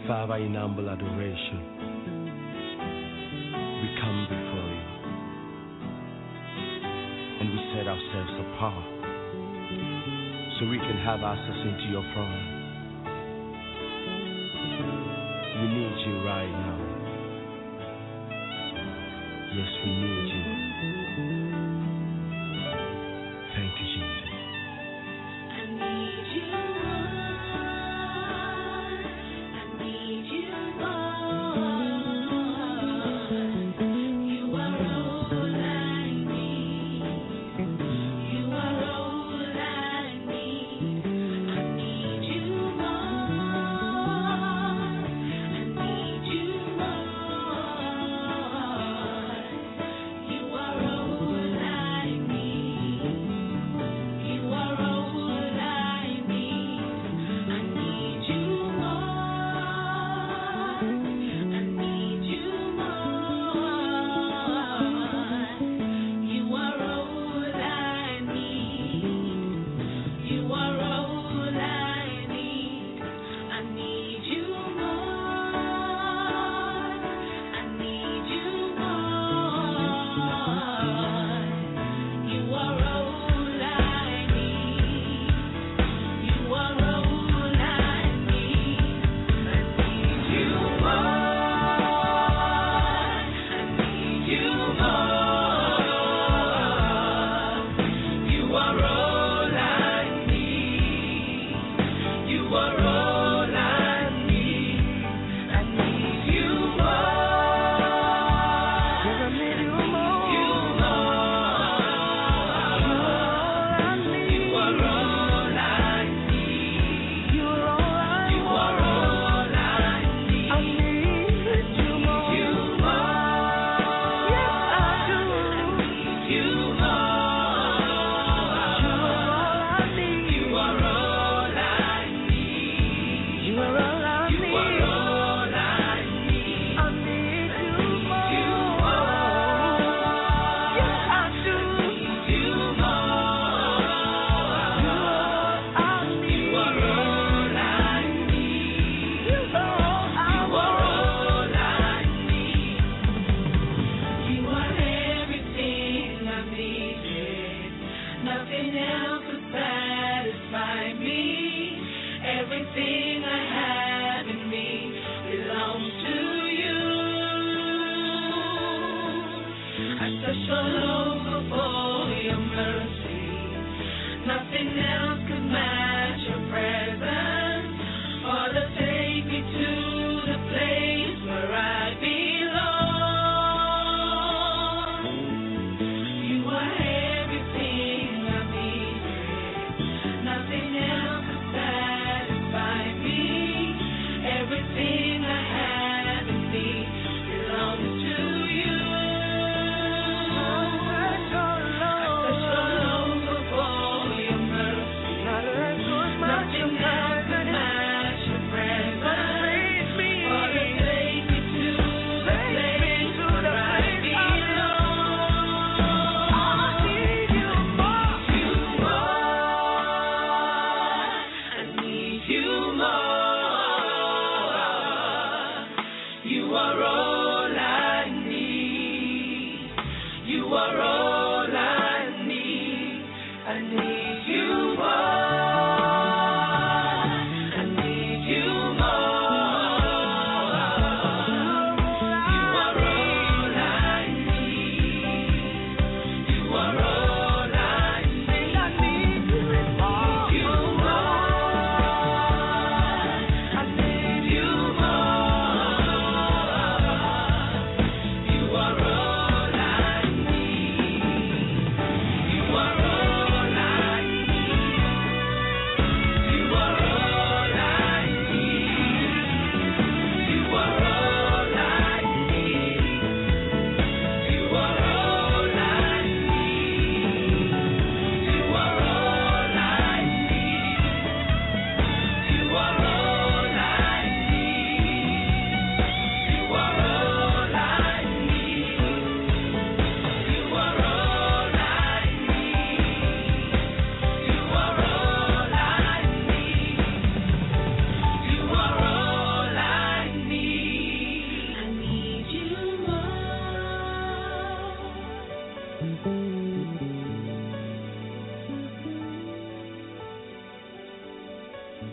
Father, in humble adoration, we come before you and we set ourselves apart so we can have access into your throne. We need you right now. Yes, we need you. Thank you, Jesus.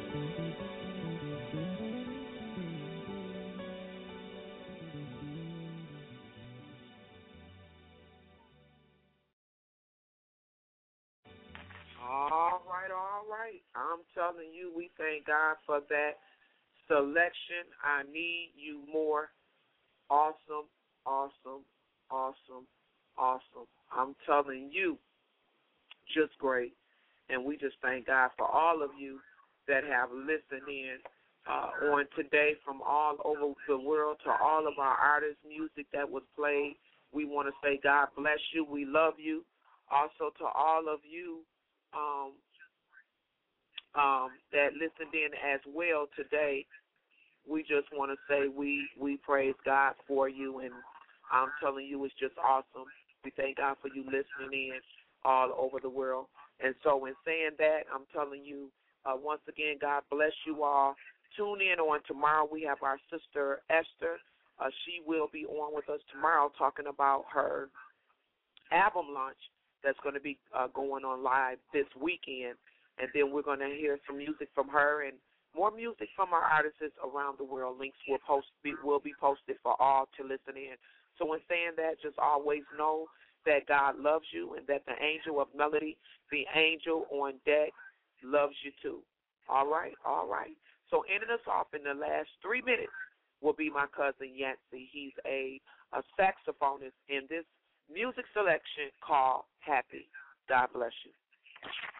All right, all right. I'm telling you, we thank God for that selection. I need you more. Awesome, awesome, awesome, awesome. I'm telling you, just great. And we just thank God for all of you that have listened in uh, on today from all over the world to all of our artists' music that was played. We want to say God bless you. We love you. Also to all of you um, um, that listened in as well today, we just want to say we, we praise God for you, and I'm telling you it's just awesome. We thank God for you listening in all over the world. And so in saying that, I'm telling you, uh, once again, God bless you all. Tune in on tomorrow. We have our sister Esther. Uh, she will be on with us tomorrow talking about her album launch that's going to be uh, going on live this weekend. And then we're going to hear some music from her and more music from our artists around the world. Links will post be, will be posted for all to listen in. So in saying that, just always know that God loves you and that the angel of melody, the angel on deck, loves you too. All right, all right. So ending us off in the last three minutes will be my cousin Yancey. He's a, a saxophonist in this music selection called Happy. God bless you.